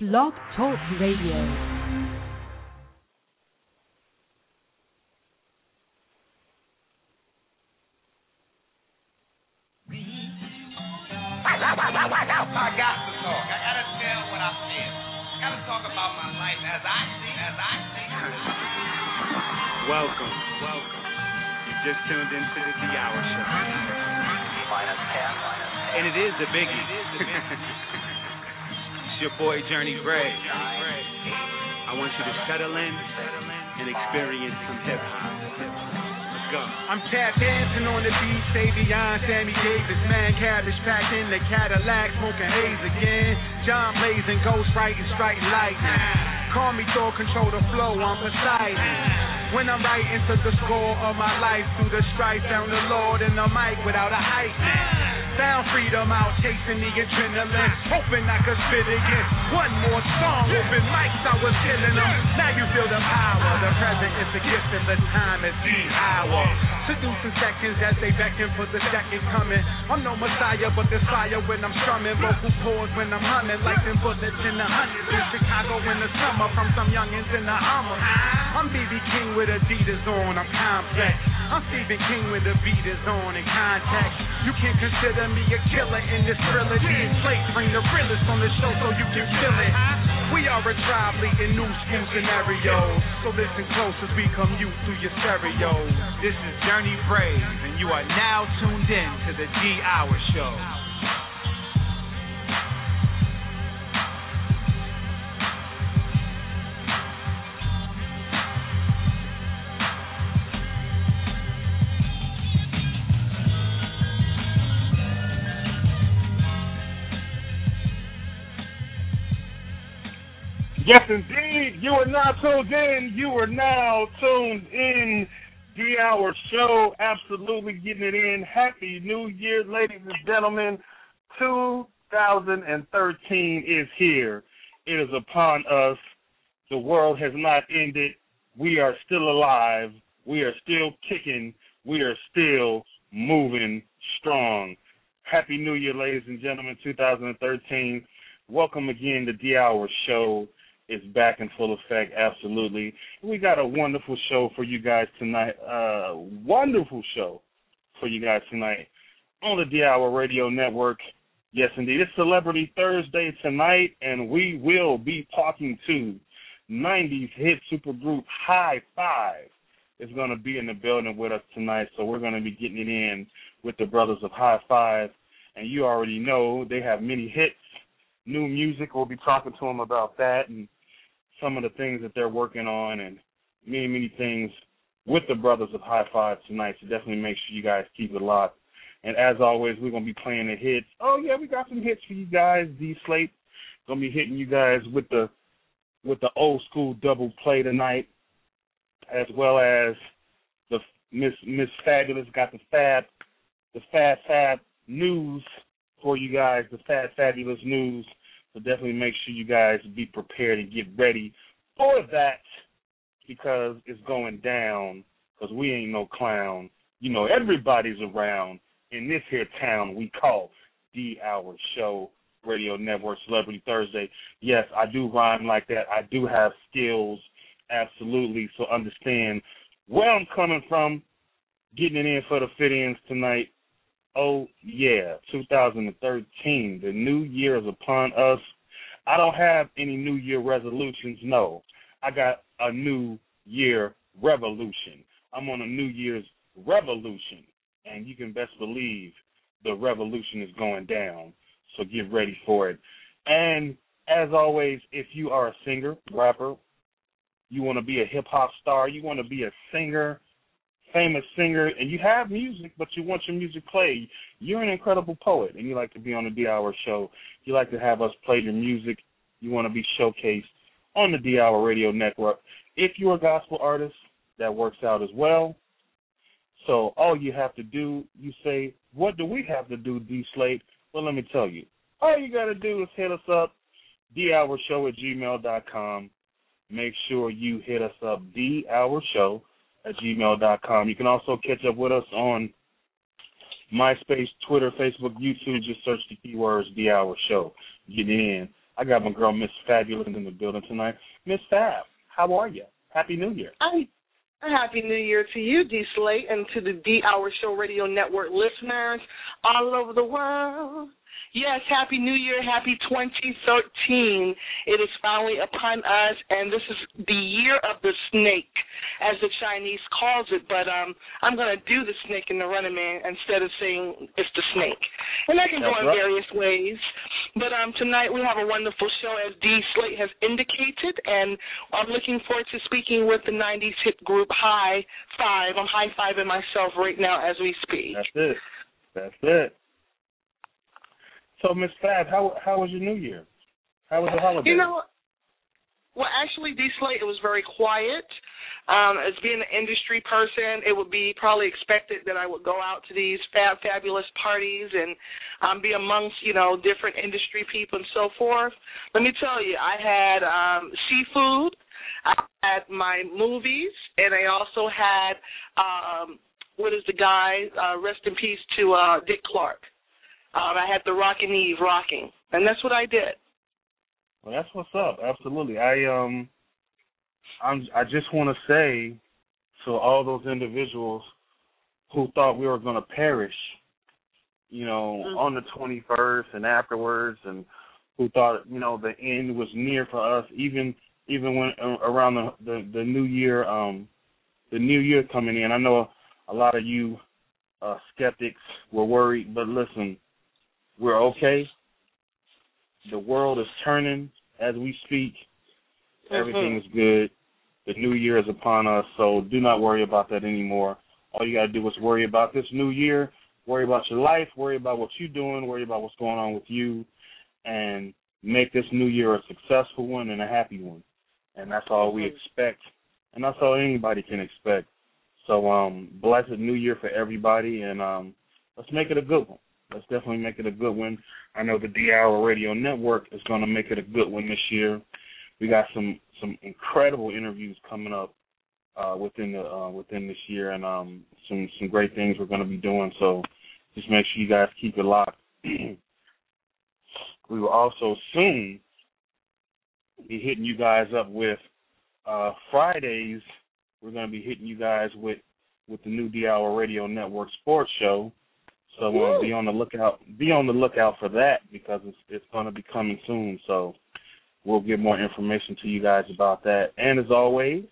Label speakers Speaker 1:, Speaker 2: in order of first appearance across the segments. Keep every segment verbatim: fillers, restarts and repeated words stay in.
Speaker 1: Blog Talk Radio.
Speaker 2: I got to talk. I gotta tell what I feel. I gotta talk about my life as I see, as I see.
Speaker 3: Welcome, welcome. You just tuned into the D Hour Show.
Speaker 2: Minus ten, minus ten.
Speaker 3: And it is a biggie. It's your boy Journey Bray. I want you to settle in and experience some hip hop.
Speaker 4: I'm tap dancing on the beat, Savion, Sammy Davis, man, cabbage packed in the Cadillac, smoking haze again. John blazing, ghost writing, strike lightning. Call me Thor, control the flow, I'm Poseidon. When I'm writing to the score of my life, through the strife, found the Lord in the mic without a hype man. Found freedom out chasing the adrenaline, hoping I could spit again. One more song, open mics, I was killing them. Now you feel the power, the present is the gift and the time is the hour. Seducing seconds as they beckon for the second coming. I'm no messiah, but there's fire when I'm strumming. Vocal pause when I'm humming, like them bullets in the hundreds in Chicago in the summer from some youngins in the Hummer. I'm B B King with Adidas on, I'm complex. I'm Stephen King with the beat is on in context. You can't consider me a killer in this trilogy. Slate bring the realest on the show so you can feel it. We are a tribe leading new school scenarios. So listen close as we commute through your stereos.
Speaker 3: This is Journey Brave, and you are now tuned in to the D Hour Show.
Speaker 5: Yes, indeed. You are now tuned in. You are now tuned in. The Hour Show, absolutely getting it in. Happy New Year, ladies and gentlemen. two thousand thirteen is here. It is upon us. The world has not ended. We are still alive. We are still kicking. We are still moving strong. Happy New Year, ladies and gentlemen, two thousand thirteen. Welcome again to The Hour Show. It's back in full effect, absolutely. We got a wonderful show for you guys tonight. Uh, wonderful show for you guys tonight on the D Hour Radio Network. Yes, indeed. It's Celebrity Thursday tonight, and we will be talking to nineties hit supergroup High Five. Is going to be in the building with us tonight, so we're going to be getting it in with the brothers of High Five. And you already know they have many hits, new music. We'll be talking to them about that and some of the things that they're working on and many, many things with the brothers of High Five tonight. So definitely make sure you guys keep it locked. And as always, we're going to be playing the hits. Oh, yeah, we got some hits for you guys. D-Slate going to be hitting you guys with the with the old school double play tonight, as well as the Miss Miss Fabulous got the fab, the Fab Fab news for you guys, the Fab Fabulous news. So definitely make sure you guys be prepared and get ready for that because it's going down because we ain't no clown. You know, everybody's around in this here town we call The Hour Show, Radio Network, Celebrity Thursday. Yes, I do rhyme like that. I do have skills, absolutely. So understand where I'm coming from, getting it in for the fit-ins tonight. Oh, yeah, two thousand thirteen, the new year is upon us. I don't have any New Year resolutions, no. I got a New Year revolution. I'm on a New Year's revolution, and you can best believe the revolution is going down, so get ready for it. And as always, if you are a singer, rapper, you want to be a hip-hop star, you want to be a singer, famous singer, and you have music, but you want your music played. You're an incredible poet, and you like to be on the D Hour Show. You like to have us play your music. You want to be showcased on the D Hour Radio Network. If you're a gospel artist, that works out as well. So all you have to do, you say, what do we have to do, D-Slate? Well, let me tell you. All you got to do is hit us up, d hour show at gmail dot com. Make sure you hit us up, D Hour Show at gmail dot com. You can also catch up with us on MySpace, Twitter, Facebook, YouTube. Just search the keywords The Hour Show. Get in. I got my girl, Miss Fabulous, in the building tonight. Miss Fab, how are you? Happy New Year.
Speaker 1: Hi. Happy New Year to you, D. Slate, and to the D Hour Show Radio Network listeners all over the world. Yes, Happy New Year, Happy twenty thirteen. It is finally upon us, and this is the year of the snake, as the Chinese calls it. But um, I'm going to do the snake in the Running Man instead of saying it's the snake. And that can
Speaker 5: That's
Speaker 1: go in
Speaker 5: right.
Speaker 1: various ways. But um, tonight we have a wonderful show, as D. Slate has indicated, and I'm looking forward to speaking with the nineties hit group High Five. I'm high-fiving myself right now as we speak.
Speaker 5: That's it. That's it. So, Miss Fab, how how was your New Year? How was the holiday?
Speaker 1: You know, well, actually, D. Slate, it was very quiet. Um, as being an industry person, it would be probably expected that I would go out to these fab, fabulous parties and um, be amongst, you know, different industry people and so forth. Let me tell you, I had um, seafood, I had my movies, and I also had, um, what is the guy, uh, rest in peace to uh, Dick Clark. Um, I had the Rockin' Eve rocking, and that's what I did.
Speaker 5: Well, that's what's up. Absolutely. I um, I'm, I just want to say to all those individuals who thought we were going to perish, you know, mm-hmm. on the twenty-first and afterwards, and who thought, you know, the end was near for us, even even when uh, around the, the the new year, um, the new year coming in. I know a lot of you uh, skeptics were worried, but listen. We're okay. The world is turning as we speak. Mm-hmm. Everything is good. The new year is upon us, so do not worry about that anymore. All you got to do is worry about this new year, worry about your life, worry about what you're doing, worry about what's going on with you, and make this new year a successful one and a happy one. And that's all we expect, and that's all anybody can expect. So um, blessed new year for everybody, and um, let's make it a good one. Let's definitely make it a good one. I know the D-Hour Radio Network is going to make it a good one this year. We got some, some incredible interviews coming up uh, within the uh, within this year, and um, some some great things we're going to be doing. So just make sure you guys keep it locked. We will also soon be hitting you guys up with uh, Fridays. We're going to be hitting you guys with with the new D-Hour Radio Network Sports Show. So uh, be on the lookout. Be on the lookout for that, because it's it's going to be coming soon. So we'll get more information to you guys about that. And as always,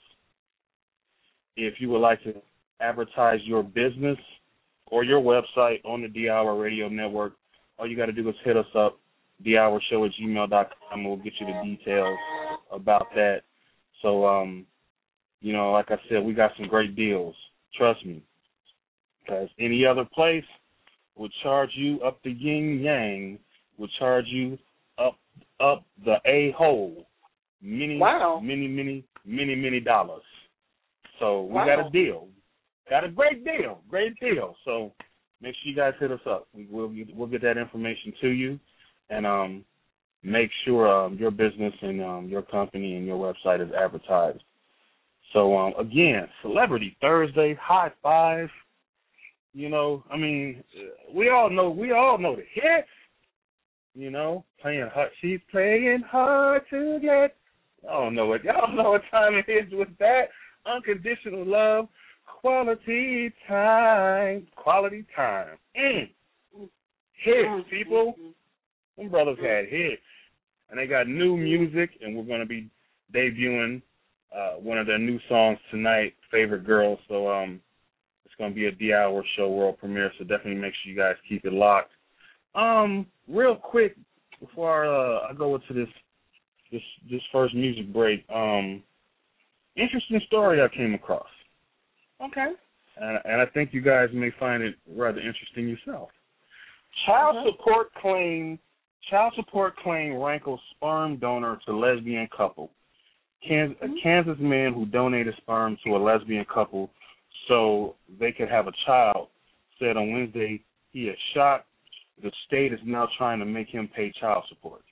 Speaker 5: if you would like to advertise your business or your website on the D-Hour Radio Network, all you got to do is hit us up, d hour show at gmail dot com. We'll get you the details about that. So um, you know, like I said, we got some great deals. Trust me, because any other place would charge you up the yin-yang, would charge you up up the a-hole, many,
Speaker 1: wow.
Speaker 5: many, many, many, many dollars. So we
Speaker 1: wow.
Speaker 5: got a deal. Got a great deal, great deal. So make sure you guys hit us up. We, we'll, we'll get that information to you, and um, make sure um, your business and um, your company and your website is advertised. So, um, again, Celebrity Thursday, High Five. You know, I mean, we all know we all know the hits. You know, playing hard. She's playing hard to get. I don't know what y'all know what time it is with that. Unconditional love, quality time, quality time. Mm. Hits, people. Them brothers had hits, and they got new music, and we're going to be debuting uh, one of their new songs tonight, "Favorite Girl." So, um. It's going to be a D-Hour show world premiere, so definitely make sure you guys keep it locked. Um, real quick, before uh, I go into this this this first music break, um, interesting story I came across.
Speaker 1: Okay.
Speaker 5: And, and I think you guys may find it rather interesting yourself. Child uh-huh. support claim, child support claim rankles sperm donor to lesbian couple. Kansas, mm-hmm. A Kansas man who donated sperm to a lesbian couple so they could have a child said on Wednesday he is shocked. The state is now trying to make him pay child support.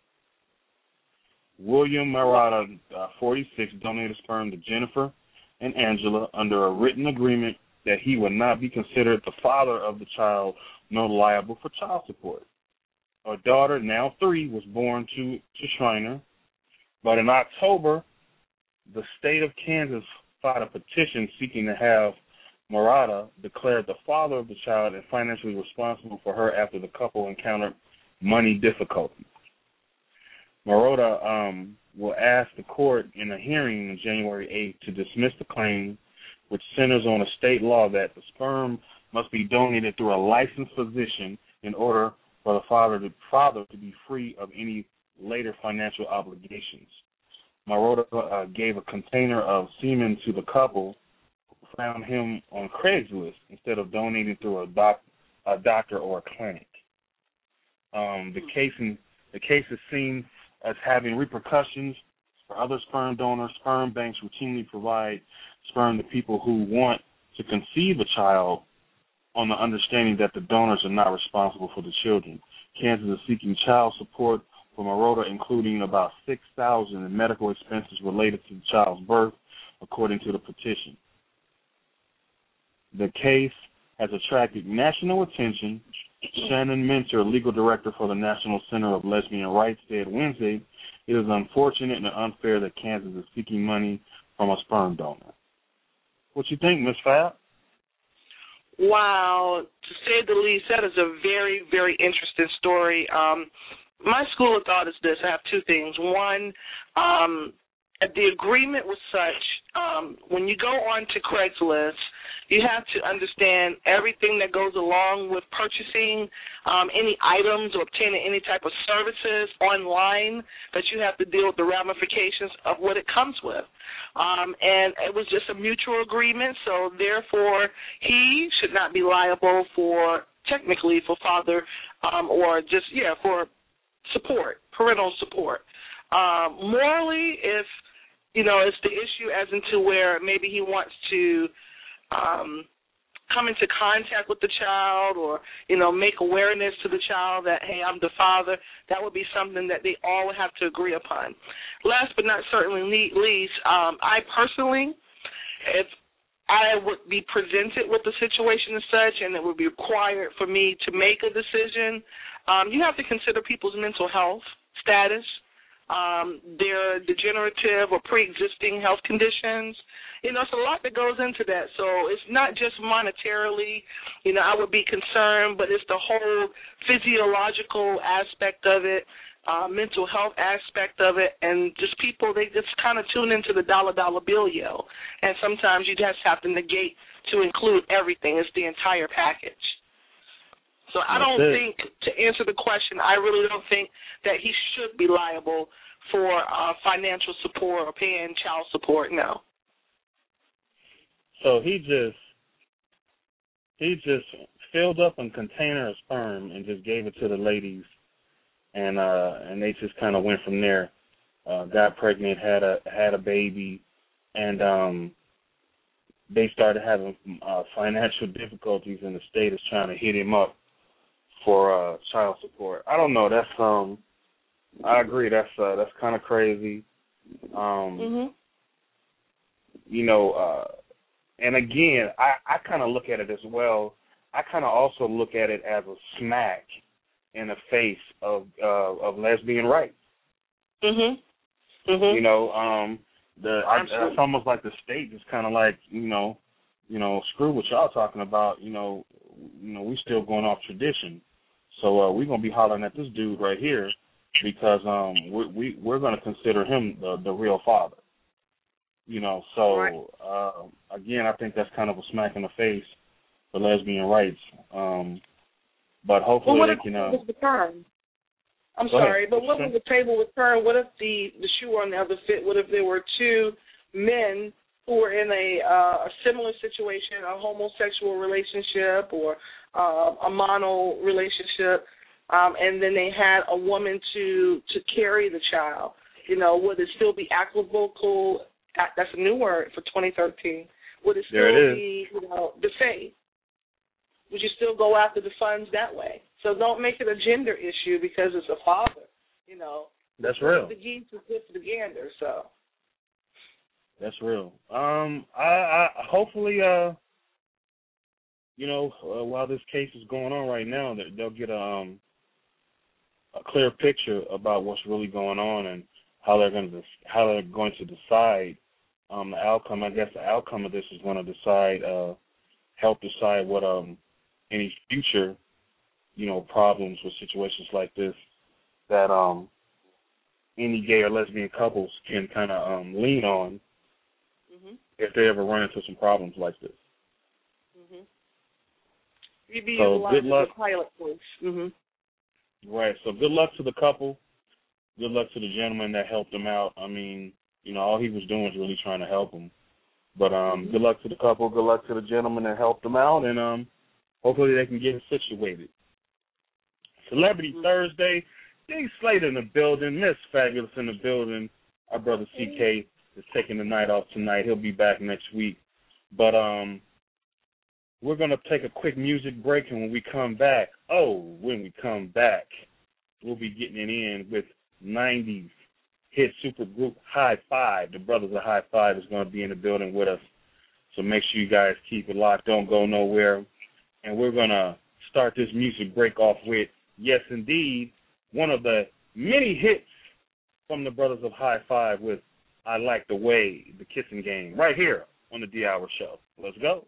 Speaker 5: William Marotta, uh, forty-six, donated sperm to Jennifer and Angela under a written agreement that he would not be considered the father of the child nor liable for child support. a daughter, now three, was born to, to Shriner. But in October, the state of Kansas filed a petition seeking to have Murata declared the father of the child and financially responsible for her after the couple encountered money difficulties. Murata um, will ask the court in a hearing on January eighth to dismiss the claim, which centers on a state law that the sperm must be donated through a licensed physician in order for the father to, father to be free of any later financial obligations. Murata uh, gave a container of semen to the couple, who found him on Craigslist instead of donating through a, doc, a doctor or a clinic. Um, the case in, the case is seen as having repercussions for other sperm donors. Sperm banks routinely provide sperm to people who want to conceive a child on the understanding that the donors are not responsible for the children. Kansas is seeking child support for Murata, including about six thousand dollars in medical expenses related to the child's birth, according to the petition. The case has attracted national attention. Shannon Mentor, legal director for the National Center of Lesbian Rights, said Wednesday, it is unfortunate and unfair that Kansas is seeking money from a sperm donor. What you think, Miz Fab?
Speaker 1: Wow, to say the least, that is a very, very interesting story. Um, my school of thought is this. I have two things. One, um, the agreement was such, um, when you go on to Craigslist, you have to understand everything that goes along with purchasing um, any items or obtaining any type of services online, that you have to deal with the ramifications of what it comes with. Um, and it was just a mutual agreement, so therefore he should not be liable for, technically, for father um, or just, yeah, for support, parental support. Um, morally, if, you know, it's the issue as into where maybe he wants to Um, come into contact with the child or, you know, make awareness to the child that, hey, I'm the father, that would be something that they all would have to agree upon. Last but not certainly least, um, I personally, if I would be presented with the situation as such and it would be required for me to make a decision, um, you have to consider people's mental health status, um, their degenerative or pre-existing health conditions. You know, it's a lot that goes into that. So it's not just monetarily, you know, I would be concerned, but it's the whole physiological aspect of it, uh, mental health aspect of it, and just people, they just kind of tune into the dollar, dollar bill, yo. And sometimes you just have to negate to include everything. It's the entire package. So I don't think, to answer the question, I really don't think that he should be liable for uh, financial support or paying child support, no.
Speaker 5: So he just he just filled up a container of sperm and just gave it to the ladies, and uh, and they just kind of went from there. Uh, got pregnant, had a had a baby, and um, they started having uh, financial difficulties, and the state is trying to hit him up for uh, child support. I don't know. That's um, I agree. That's uh, that's kind of crazy. Um,
Speaker 1: mm-hmm.
Speaker 5: You know. Uh, And again, I, I kind of look at it as well. I kind of also look at it as a smack in the face of uh, of lesbian rights.
Speaker 1: Mhm. Mhm.
Speaker 5: You know, um, the I, it's almost like the state just kind of like you know, you know, screw what y'all talking about. You know, you know, we still going off tradition. So uh, we're gonna be hollering at this dude right here because um, we, we we're gonna consider him the, the real father. You know, so,
Speaker 1: right.
Speaker 5: uh, again, I think that's kind of a smack in the face for lesbian rights. Um, but hopefully
Speaker 1: well,
Speaker 5: they can... Uh,
Speaker 1: the term? I'm sorry,
Speaker 5: ahead.
Speaker 1: but what would the table return? What if the, the shoe on the other foot, what if there were two men who were in a, uh, a similar situation, a homosexual relationship or uh, a mono relationship, um, and then they had a woman to, to carry the child? You know, would it still be equitable? That's a new word for twenty thirteen. Would it still
Speaker 5: it
Speaker 1: be, you know, the same? Would you still go after the funds that way? So don't make it a gender issue because it's a father, you know.
Speaker 5: That's real.
Speaker 1: The geese is good for the gander, so.
Speaker 5: That's real. Um, I, I hopefully, uh, you know, uh, while this case is going on right now, that they'll get a, um, a clear picture about what's really going on and how they're going to how they're going to decide um, the outcome. I guess the outcome of this is going to decide, uh, help decide what um, any future, you know, problems with situations like this that um, any gay or lesbian couples can kind of um, lean on mm-hmm. if they ever run into some problems like this.
Speaker 1: Mm-hmm. You'd be
Speaker 5: so good luck.
Speaker 1: Pilot course. Mm-hmm.
Speaker 5: Right. So good luck to the couple. Good luck to the gentleman that helped them out. I mean, you know, all he was doing was really trying to help them. But um, mm-hmm. good luck to the couple. Good luck to the gentleman that helped them out, and um, hopefully they can get it situated. Celebrity mm-hmm. Thursday. D Slate in the building. Miss Fabulous in the building. Our brother C K is taking the night off tonight. He'll be back next week. But um. We're going to take a quick music break, and when we come back, oh, when we come back, we'll be getting it in with nineties hit supergroup High Five. The brothers of High Five is going to be in the building with us, so make sure you guys keep it locked. Don't go nowhere. And we're going to start this music break off with, yes, indeed, one of the many hits from the brothers of High Five with I Like the Way, the Kissing Game, right here on the D-Hour Show. Let's go.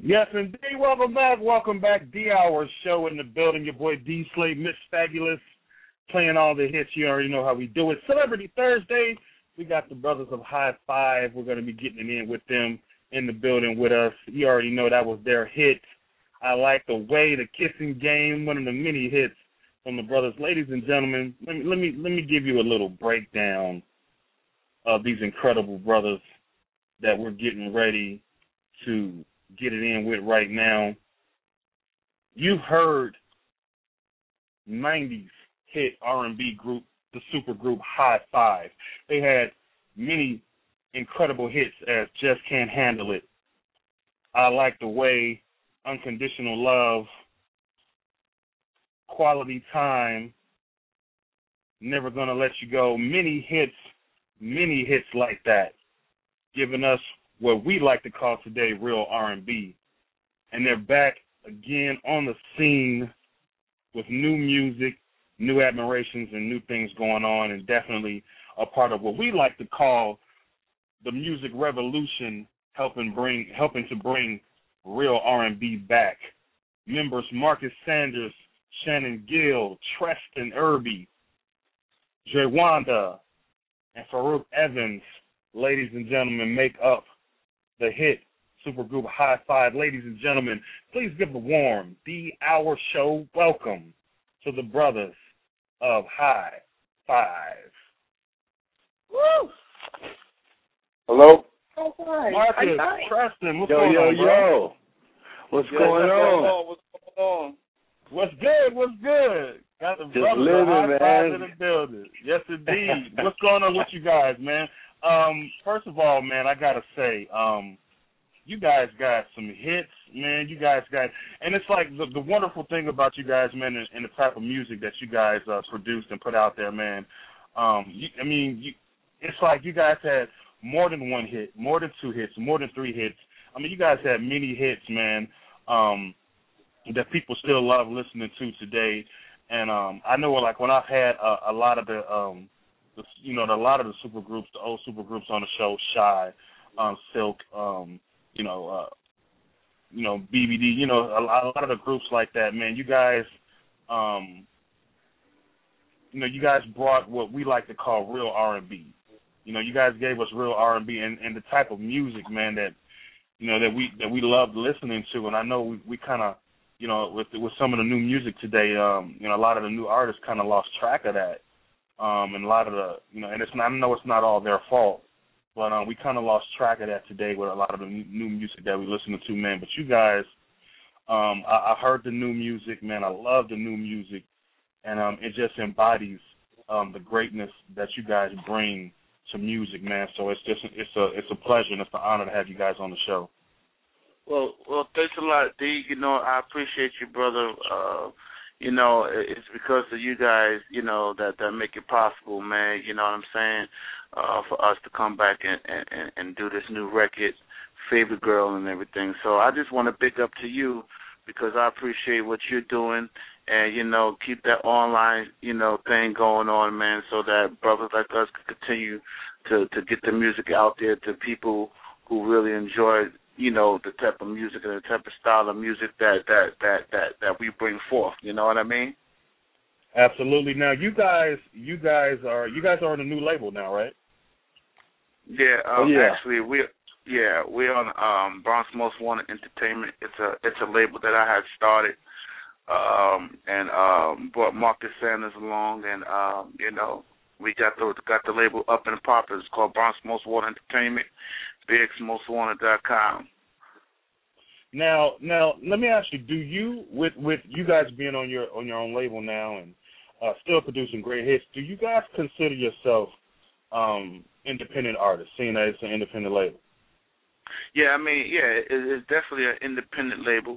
Speaker 5: Yes, indeed. Welcome back. Welcome back. D-Hour show in the building. Your boy D Slate, Miss Fabulous, playing all the hits. You already know how we do it. Celebrity Thursday. We got the brothers of High Five. We're going to be getting it in with them in the building with us. You already know that was their hit. I Like the Way, The Kissing Game, one of the many hits from the brothers. Ladies and gentlemen, let me let me let me give you a little breakdown of these incredible brothers that we're getting ready to get it in with right now. You've heard nineties hit R and B group, the super group High Five. They had many incredible hits as Just Can't Handle It, I Like the Way, Unconditional Love, Quality Time, Never Gonna Let You Go. Many hits, many hits like that, giving us what we like to call today real R and B. And they're back again on the scene with new music, new admirations, and new things going on, and definitely a part of what we like to call the music revolution, helping bring, helping to bring real R and B back. Members Marcus Sanders, Shannon Gill, Treston Irby, Jawanda, and Farouk Evans, ladies and gentlemen, make up the hit supergroup High Five. Ladies and gentlemen, please give a warm D-Hour show welcome to the brothers of High Five. Woo!
Speaker 6: Hello?
Speaker 5: Marcus, Treston, what's
Speaker 6: yo,
Speaker 5: going
Speaker 6: yo,
Speaker 5: on, bro?
Speaker 6: Yo, what's
Speaker 5: yo,
Speaker 6: going on?
Speaker 2: What's going on?
Speaker 5: What's good? What's good? Got the
Speaker 6: Just
Speaker 5: brothers
Speaker 6: living,
Speaker 5: of High Five
Speaker 6: man.
Speaker 5: in the building. Yes, indeed. What's going on with you guys, man? Um, first of all, man, I gotta say, um, you guys got some hits, man. You guys got, and it's like the, the wonderful thing about you guys, man, and, and the type of music that you guys uh, produced and put out there, man. Um, you, I mean, you, it's like you guys had more than one hit, more than two hits, more than three hits. I mean, you guys had many hits, man, um, that people still love listening to today. And um, I know, like, when I've had a, a lot of the, um, the, you know, the, a lot of the super groups, the old super groups on the show, Shy, um, Silk, um, you know, uh, you know, B B D, you know, a, a lot of the groups like that, man. You guys, um, you know, you guys brought what we like to call real R and B. You know, you guys gave us real R and B and, and the type of music, man, that, you know, that we that we loved listening to. And I know we, we kind of, you know, with with some of the new music today, um, you know, a lot of the new artists kind of lost track of that. Um, and a lot of the, you know, and it's not, I know it's not all their fault, but um, we kind of lost track of that today with a lot of the new music that we listen to, man. But you guys, um, I, I heard the new music, man. I love the new music, and um, it just embodies um, the greatness that you guys bring to music, man. So it's just it's a it's a pleasure and it's an honor to have you guys on the show.
Speaker 2: Well, well, thanks a lot, D. You know, I appreciate you, brother. Uh, you know, it's because of you guys, you know, that, that make it possible, man. You know what I'm saying? Uh, for us to come back and, and, and do this new record, Favorite Girl and everything. So I just want to big up to you because I appreciate what you're doing. And, you know, keep that online, you know, thing going on, man, so that brothers like us can continue to, to get the music out there to people who really enjoy, you know, the type of music and the type of style of music that, that, that, that, that we bring forth. You know what I mean?
Speaker 5: Absolutely. Now, you guys, you guys are you guys are on a new label now, right?
Speaker 2: Yeah. Um,
Speaker 6: oh, yeah.
Speaker 2: Actually, we yeah we're on um, Bronx Most Wanted Entertainment. It's a it's a label that I had started. Um, and um, brought Marcus Sanders along, and um, you know, we got the got the label up and popping. It's called Bronx Most Wanted Entertainment, B X most wanted dot com.
Speaker 5: Now, now, let me ask you: do you, with with you guys being on your on your own label now and uh, still producing great hits, do you guys consider yourself um, independent artists, seeing that it's an independent label?
Speaker 2: Yeah, I mean, yeah, it, it's definitely an independent label.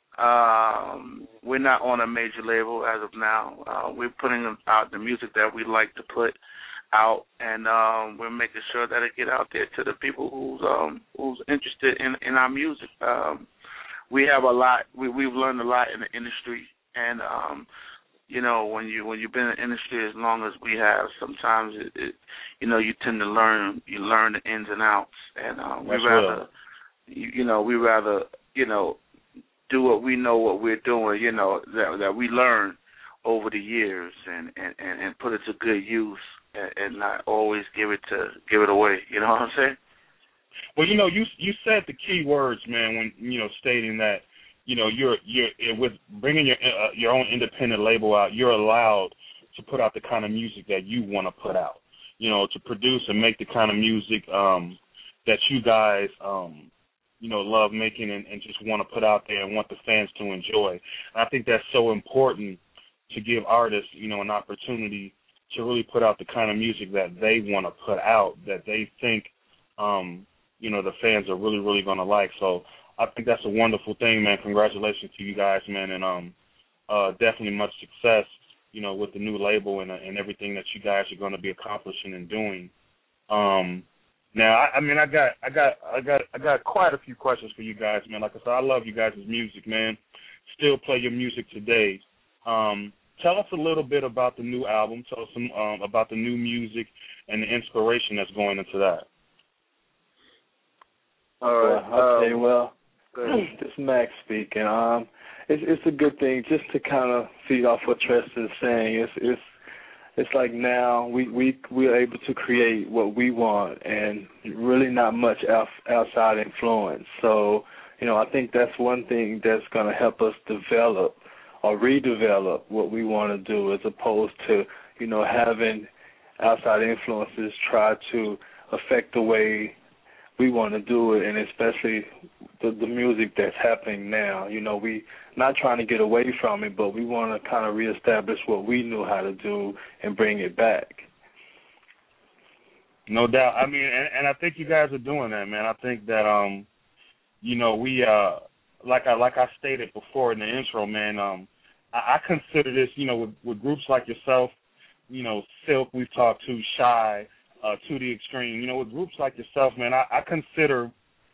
Speaker 2: Um, we're not on a major label as of now. Uh, we're putting out the music that we like to put out, and um, we're making sure that it get out there to the people who's um, who's interested in, in our music. Um, we have a lot. We, we've learned a lot in the industry, and um, you know, when you when you've been in the industry as long as we have, sometimes it, it you know you tend to learn you learn the ins and outs, and uh, we
Speaker 5: That's
Speaker 2: rather
Speaker 5: real.
Speaker 2: you, you know we rather you know, do what we know what we're doing, you know, that that we learn over the years, and, and, and, and put it to good use, and, and not always give it to give it away. You know what I'm saying?
Speaker 5: Well, you know, you you said the key words, man, when you know stating that, you know, you're you're with bringing your uh, your own independent label out, you're allowed to put out the kind of music that you want to put out. You know, to produce and make the kind of music um, that you guys, um, you know, love making and, and just want to put out there and want the fans to enjoy. And I think that's so important to give artists, you know, an opportunity to really put out the kind of music that they want to put out, that they think, um, you know, the fans are really, really going to like. So I think that's a wonderful thing, man. Congratulations to you guys, man, and um, uh, definitely much success, you know, with the new label and, uh, and everything that you guys are going to be accomplishing and doing. Um, now, I, I mean, I got, I got, I got, I got quite a few questions for you guys, man. Like I said, I love you guys' music, man. Still play your music today. Um, tell us a little bit about the new album. Tell us some um, about the new music and the inspiration that's going into that.
Speaker 6: All right. Well, okay, um, well, this is Max speaking. Um, it's it's a good thing just to kind of feed off what Tristan is saying. It's it's it's like now we we we're able to create what we want, and really not much outside influence. So you know, I think that's one thing that's going to help us develop or redevelop what we want to do, as opposed to you know having outside influences try to affect the way we want to do it, and especially the, the music that's happening now. You know, we not trying to get away from it, but we want to kind of reestablish what we knew how to do and bring it back.
Speaker 5: No doubt. I mean, and, and I think you guys are doing that, man. I think that, um, you know, we, uh, like I like I stated before in the intro, man, um, I, I consider this, you know, with, with groups like yourself, you know, Silk, we've talked to, Shy, Uh, to the extreme. You know, with groups like yourself, man, I, I consider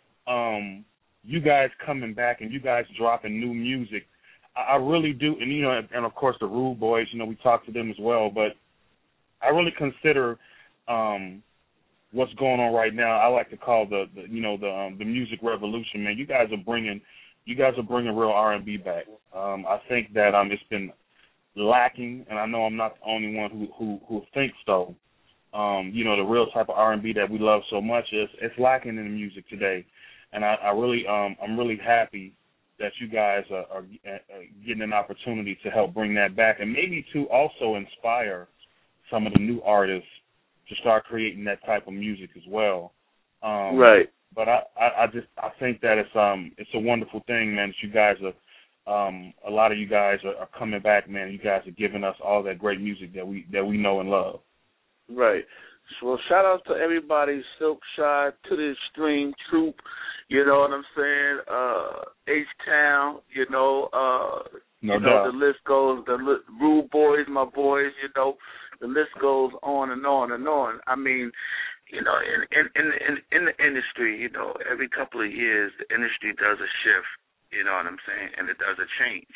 Speaker 5: um, you guys coming back and you guys dropping new music. I, I really do, and, you know, and, and, of course, the Rude Boys, you know, we talk to them as well, but I really consider um, what's going on right now, I like to call the, the you know, the um, the music revolution, man. You guys are bringing, you guys are bringing real R and B back. Um, I think that um, it's been lacking, and I know I'm not the only one who, who, who thinks so. Um, you know, the real type of R and B that we love so much is it's lacking in the music today, and I, I really, um, I'm really happy that you guys are, are, are getting an opportunity to help bring that back, and maybe to also inspire some of the new artists to start creating that type of music as well. Um,
Speaker 2: right.
Speaker 5: But I, I, I just, I think that it's, um, it's a wonderful thing, man. That you guys are, um, a lot of you guys are, are coming back, man. You guys are giving us all that great music that we that we know and love.
Speaker 2: Right. So, well, shout out to everybody, Silk, Shy, To the Extreme, Troop, you know what I'm saying, uh, H-Town, you know, uh,
Speaker 5: no
Speaker 2: you
Speaker 5: doubt.
Speaker 2: know, the list goes, the li- Rude Boys, my boys, you know, the list goes on and on and on. I mean, you know, in in in in, in the industry, you know, every couple of years, the industry does a shift, you know what I'm saying, and it does a change.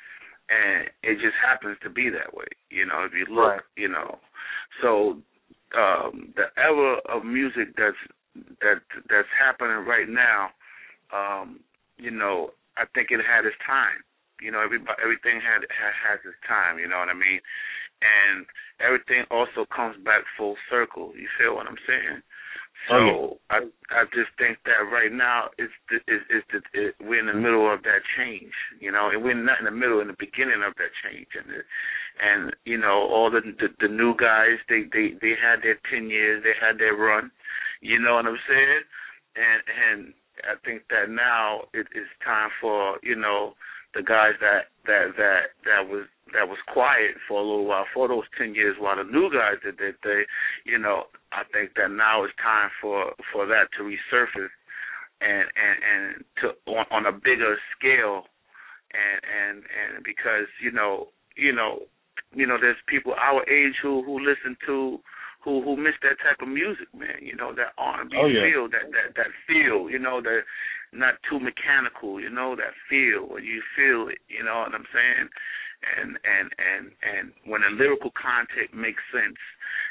Speaker 2: And it just happens to be that way, you know, if you look, right. you know. So um, the era of music that's that that's happening right now, um, you know, I think it had its time. You know, everybody, everything had, had has its time. You know what I mean? And everything also comes back full circle. You feel what I'm saying? So oh, yeah. I I just think that right now it's the, it's, it's the, it, we're in the middle of that change, you know, and we're not in the middle, in the beginning of that change, and it, and you know all the, the the new guys they, they they had their ten years, they had their run, you know what I'm saying, and and I think that now it is time for you know the guys that that that that was that was quiet for a little while, for those ten years, while the new guys did their thing, you know, I think that now it's time for, for that to resurface and and, and to on, on a bigger scale, and, and and because you know you know you know there's people our age who, who listen to who who miss that type of music, man. You know, that R and B oh, yeah. feel, that, that that feel, you know, that not too mechanical, you know, that feel when you feel it, you know what I'm saying? And and and and when the lyrical content makes sense,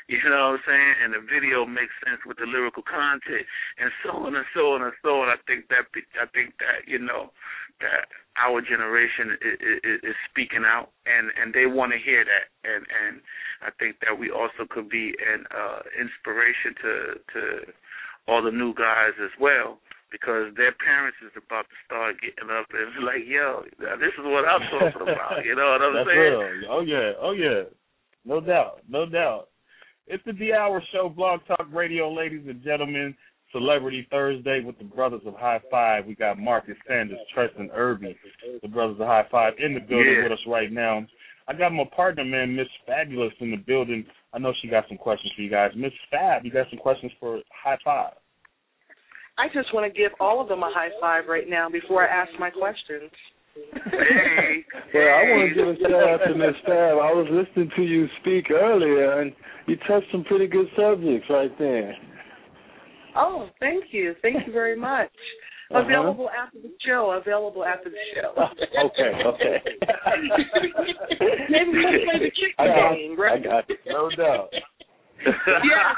Speaker 2: You know what I'm saying? And the video makes sense with the lyrical content, and so on and so on and so on. I think that I think that you know that our generation is, is, is speaking out, and, and they want to hear that, and and I think that we also could be an uh, inspiration to to all the new guys as well, because their parents is about to start getting up and like, yo, this is what I'm talking about. You know what I'm
Speaker 5: That's
Speaker 2: saying?
Speaker 5: Real. Oh yeah, oh yeah, no doubt, no doubt. It's the D Hour Show, Blog Talk Radio, ladies and gentlemen. Celebrity Thursday with the Brothers of High Five. We got Marcus Sanders, Treston Irby, the Brothers of High Five in the building
Speaker 2: yeah.
Speaker 5: with us right now. I got my partner, man, Miss Fabulous, in the building. I know she got some questions for you guys. Miss Fab, you got some questions for High Five?
Speaker 1: I just want to give all of them a high five right now before I ask my questions.
Speaker 2: Hey,
Speaker 6: well, I
Speaker 2: hey.
Speaker 6: want to give a shout out to Miss Fab. I was listening to you speak earlier, and you touched some pretty good subjects right there.
Speaker 1: Oh, thank you. Thank you very much.
Speaker 6: Uh-huh.
Speaker 1: Available after the show. Available after the show.
Speaker 6: okay, okay.
Speaker 1: Maybe we'll play the chicken
Speaker 6: I got,
Speaker 1: game, right?
Speaker 6: I got it.
Speaker 5: No doubt.
Speaker 1: Yeah,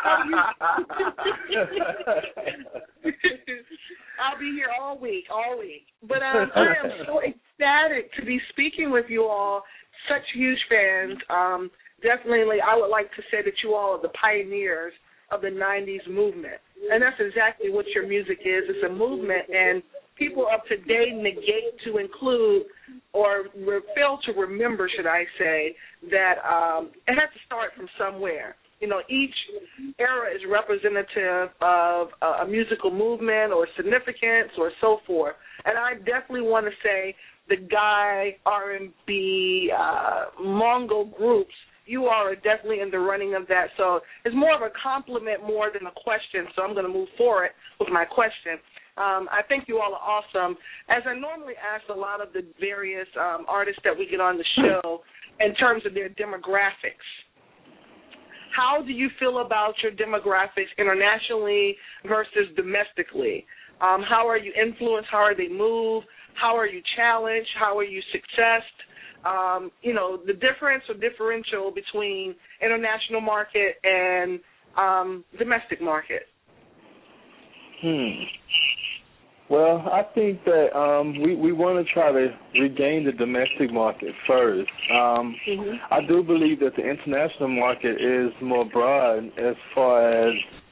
Speaker 1: I'll be here all week, all week. But um, I am so ecstatic to be speaking with you all. Such huge fans. Um, definitely, I would like to say that you all are the pioneers of the nineties movement. And that's exactly what your music is. It's a movement, and people of today negate to include or re- fail to remember, should I say, that um, it has to start from somewhere. You know, each era is representative of a, a musical movement or significance or so forth. And I definitely want to say the Guy, R and B, uh, Mongol groups, you all are definitely in the running of that. So it's more of a compliment more than a question, so I'm going to move forward with my question. Um, I think you all are awesome. As I normally ask a lot of the various um, artists that we get on the show in terms of their demographics, how do you feel about your demographics internationally versus domestically? Um, how are you influenced? How are they moved? How are you challenged? How are you successed? Um, you know, the difference or differential between international market and um, domestic market.
Speaker 6: Hmm. Well, I think that um, we, we want to try to regain the domestic market first. Um, mm-hmm. I do believe that the international market is more broad as far as,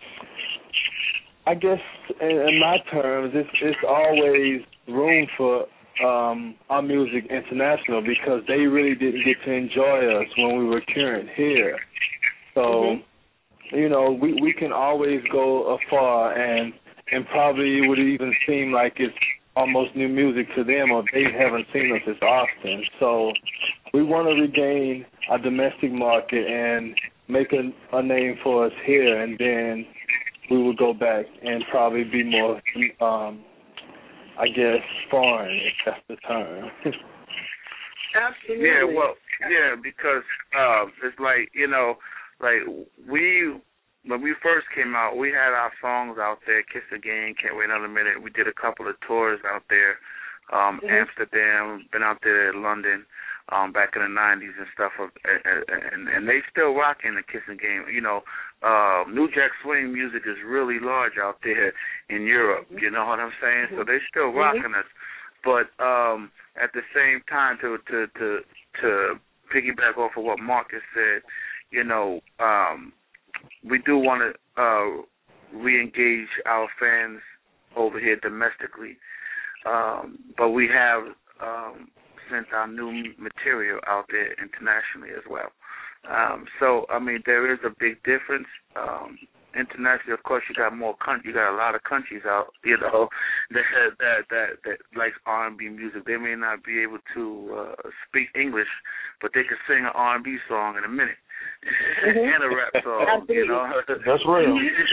Speaker 6: I guess, in, in my terms, it's, it's always room for um, our music international because they really didn't get to enjoy us when we were current here. So, mm-hmm. you know, we, we can always go afar and And probably it would even seem like it's almost new music to them or they haven't seen us as often. So we want to regain our domestic market and make a, a name for us here, and then we will go back and probably be more, um, I guess, foreign, if that's the term.
Speaker 1: Absolutely.
Speaker 2: Yeah, well, yeah, because uh, it's like, you know, like we... When we first came out, we had our songs out there, Kiss Again, Can't Wait Another Minute. We did a couple of tours out there, um, mm-hmm. Amsterdam, been out there in London um, back in the nineties and stuff, and, and, and they still rocking the Kiss Again. You know, uh, New Jack Swing music is really large out there in Europe, you know what I'm saying? Mm-hmm. So they still rocking mm-hmm. us. But um, at the same time, to, to, to, to piggyback off of what Marcus said, you know, um, we do want to uh, re-engage our fans over here domestically, um, but we have um, sent our new material out there internationally as well. Um, so, I mean, there is a big difference. Um, internationally, of course, you got more country. You got a lot of countries out, you know, that that that that likes R and B music. They may not be able to uh, speak English, but they can sing an R and B song in a minute. Mm-hmm. And a rap song, you know.
Speaker 5: That's real.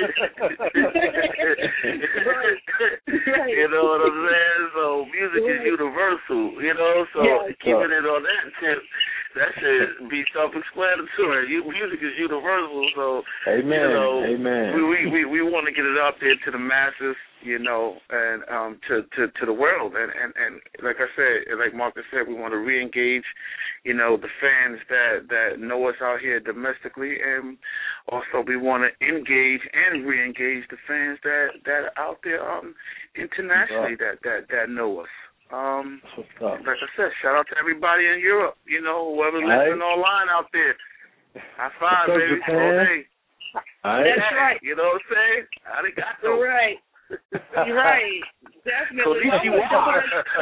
Speaker 2: You know what I'm saying? So music is universal, you know. So yeah, keeping it on that tip, that should be self-explanatory. Music is universal, so
Speaker 6: amen.
Speaker 2: You know,
Speaker 6: amen.
Speaker 2: We we we, we want to get it out there to the masses, you know, and um to, to, to the world. And, and, and like I said, like Marcus said, we want to re-engage, you know, the fans that, that know us out here domestically, and also we want to engage and re-engage the fans that that are out there um, internationally that, that, that know us. Um, like I said, shout out to everybody in Europe. You know, whoever's right. listening online out there. High five,
Speaker 6: What's
Speaker 2: baby.
Speaker 6: Japan?
Speaker 2: All day.
Speaker 6: Right.
Speaker 1: That's right.
Speaker 2: You know what I'm saying? Arigato.
Speaker 1: You're right. You're right. Definitely.
Speaker 2: Konnichiwa.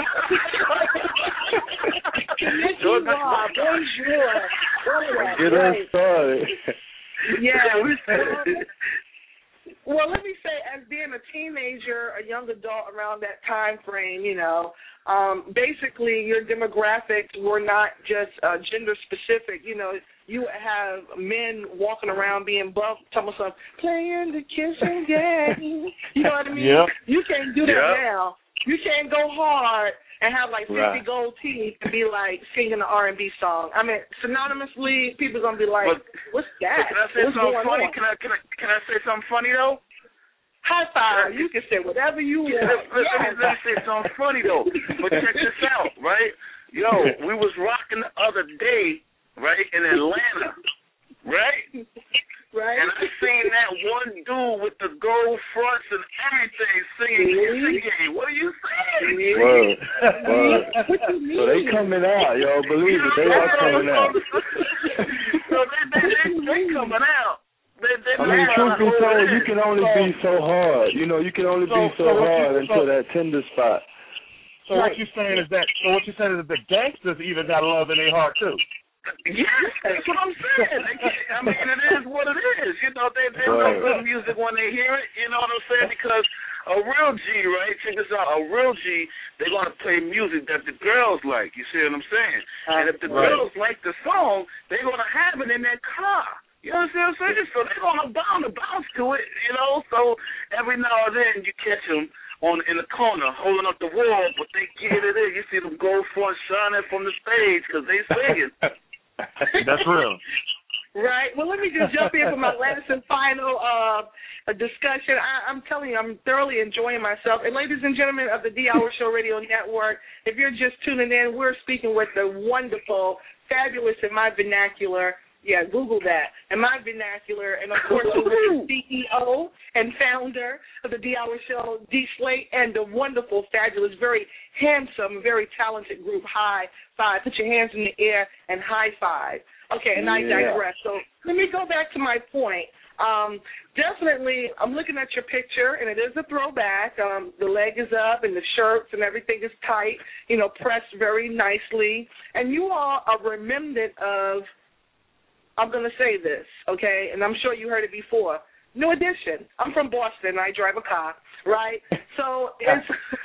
Speaker 1: Konnichiwa. Bonjour.
Speaker 6: Get us started.
Speaker 1: Yeah. Well, let me say, as being a teenager, a young adult around that time frame, you know, um, basically your demographics were not just uh, gender specific. You know, you would have men walking around being bumped, talking about playing the kissing game. You know what I mean?
Speaker 6: Yep.
Speaker 1: You can't do that
Speaker 2: yep.
Speaker 1: now. You can't go hard and have like fifty
Speaker 6: right.
Speaker 1: gold teeth and be like singing an R and B song. I mean, synonymously, people gonna be like,
Speaker 2: but,
Speaker 1: "What's that?"
Speaker 2: Can I say
Speaker 1: What's
Speaker 2: something
Speaker 1: going
Speaker 2: funny?
Speaker 1: on?
Speaker 2: Can I can I can I say something funny though?
Speaker 1: High five. You can say whatever you want.
Speaker 2: Let, let,
Speaker 1: Yes.
Speaker 2: let, me, let me say something funny though. But check this out, right? Yo, we was rocking the other day, right, in Atlanta, right?
Speaker 1: Right.
Speaker 2: And I seen that one dude with the gold fronts and everything singing Kissing Game. What are you saying?
Speaker 6: Word. Word. So they coming out, yo. Believe it, they are coming out.
Speaker 2: So they, they, they, they coming out. They, they
Speaker 6: I mean, truth be told, you can only
Speaker 5: So-
Speaker 6: be so hard. You know, you can only
Speaker 5: So-
Speaker 6: be so,
Speaker 5: so what
Speaker 6: hard
Speaker 5: you-
Speaker 6: until
Speaker 5: so-
Speaker 6: that tender spot.
Speaker 5: So what you're saying is that so what you're saying is that the gangsters even got love in their heart too.
Speaker 2: Yes, that's what I'm saying. They can't, I mean, it is what it is. You know, they they
Speaker 6: Right.
Speaker 2: know good music when they hear it. You know what I'm saying? Because a real G, right? Check this out. A real G, they're gonna play music that the girls like. You see what I'm saying? And if the
Speaker 6: Right.
Speaker 2: girls like the song, they're gonna have it in their car. You know what I'm saying? So they're gonna bound to bounce to it. You know, so every now and then you catch them on in the corner holding up the wall, but they get it in. You see them gold fronts shining from the stage because they singing.
Speaker 5: That's real.
Speaker 1: Right. Well, let me just jump in for my last and final uh, discussion. I, I'm telling you, I'm thoroughly enjoying myself. And ladies and gentlemen of the D Hour Show Radio Network, if you're just tuning in, we're speaking with the wonderful, fabulous, in my vernacular, yeah, Google that, in my vernacular, and of course, the C E O and founder of the D Hour Show, D Slate, and the wonderful, fabulous, very handsome, very talented group, High Five. Put your hands in the air and high five. Okay, and I
Speaker 6: Yeah.
Speaker 1: digress. So let me go back to my point. Um, definitely, I'm looking at your picture, and it is a throwback. Um, the leg is up, and the shirts and everything is tight, you know, pressed very nicely. And you all are remnant of, I'm going to say this, okay, and I'm sure you heard it before, New Edition. I'm from Boston. I drive a car, right? So it's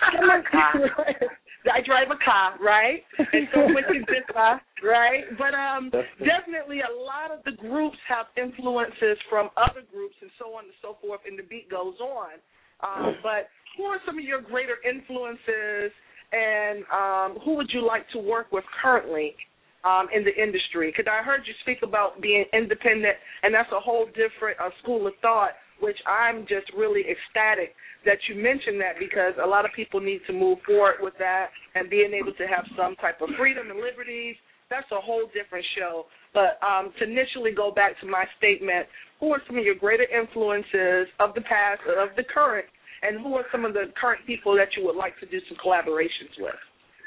Speaker 1: I drive a car, right? And so with the car, right? But um, definitely a lot of the groups have influences from other groups and so on and so forth, and the beat goes on. Um, but who are some of your greater influences, and um, who would you like to work with currently um, in the industry? Because I heard you speak about being independent, and that's a whole different uh, school of thought, which I'm just really ecstatic that you mentioned that, because a lot of people need to move forward with that and being able to have some type of freedom and liberties. That's a whole different show. But um, to initially go back to my statement, who are some of your greater influences of the past, of the current, and who are some of the current people that you would like to do some collaborations with?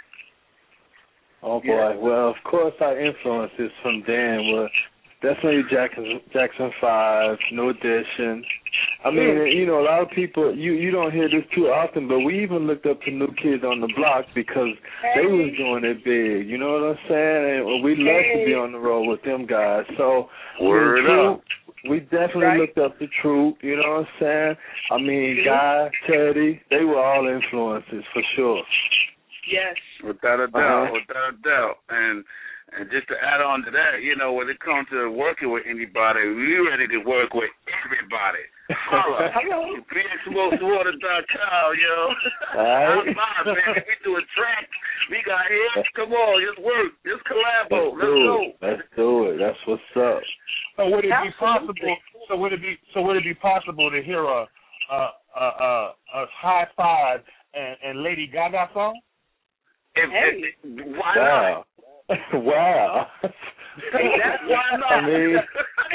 Speaker 6: Oh, boy. Well, of course, our influences from Dan were definitely Jackson, Jackson five, New Edition. I mean, you know, a lot of people, you, you don't hear this too often, but we even looked up to New Kids on the Block because
Speaker 1: hey.
Speaker 6: they was doing it big. You know what I'm saying? And we love
Speaker 1: hey.
Speaker 6: to be on the road with them guys. So,
Speaker 2: Word
Speaker 6: Troop,
Speaker 2: up.
Speaker 6: we definitely
Speaker 1: right.
Speaker 6: looked up to Troop. You know what I'm saying? I mean, Guy, Teddy, they were all influences for sure.
Speaker 1: Yes.
Speaker 2: Without a doubt,
Speaker 6: Uh-huh.
Speaker 2: without a doubt. And and just to add on to that, you know, when it comes to working with anybody, we ready to work with everybody. Holla.
Speaker 1: Hello.
Speaker 2: B X Most Water dot com, yo.
Speaker 6: All right.
Speaker 2: Outside, man. We do a track. We got hits. Come on, just work. Just collabo.
Speaker 6: Let's
Speaker 2: Let's
Speaker 6: do
Speaker 2: go.
Speaker 6: it. Let's do it. That's what's up.
Speaker 5: So would it be
Speaker 1: Absolutely.
Speaker 5: possible? So would it be? So would it be possible to hear a a a, a, a High Five and, and Lady Gaga song?
Speaker 2: If,
Speaker 1: Hey.
Speaker 2: if, why
Speaker 6: Wow.
Speaker 2: not?
Speaker 6: Wow.
Speaker 2: That's why not.
Speaker 6: I mean,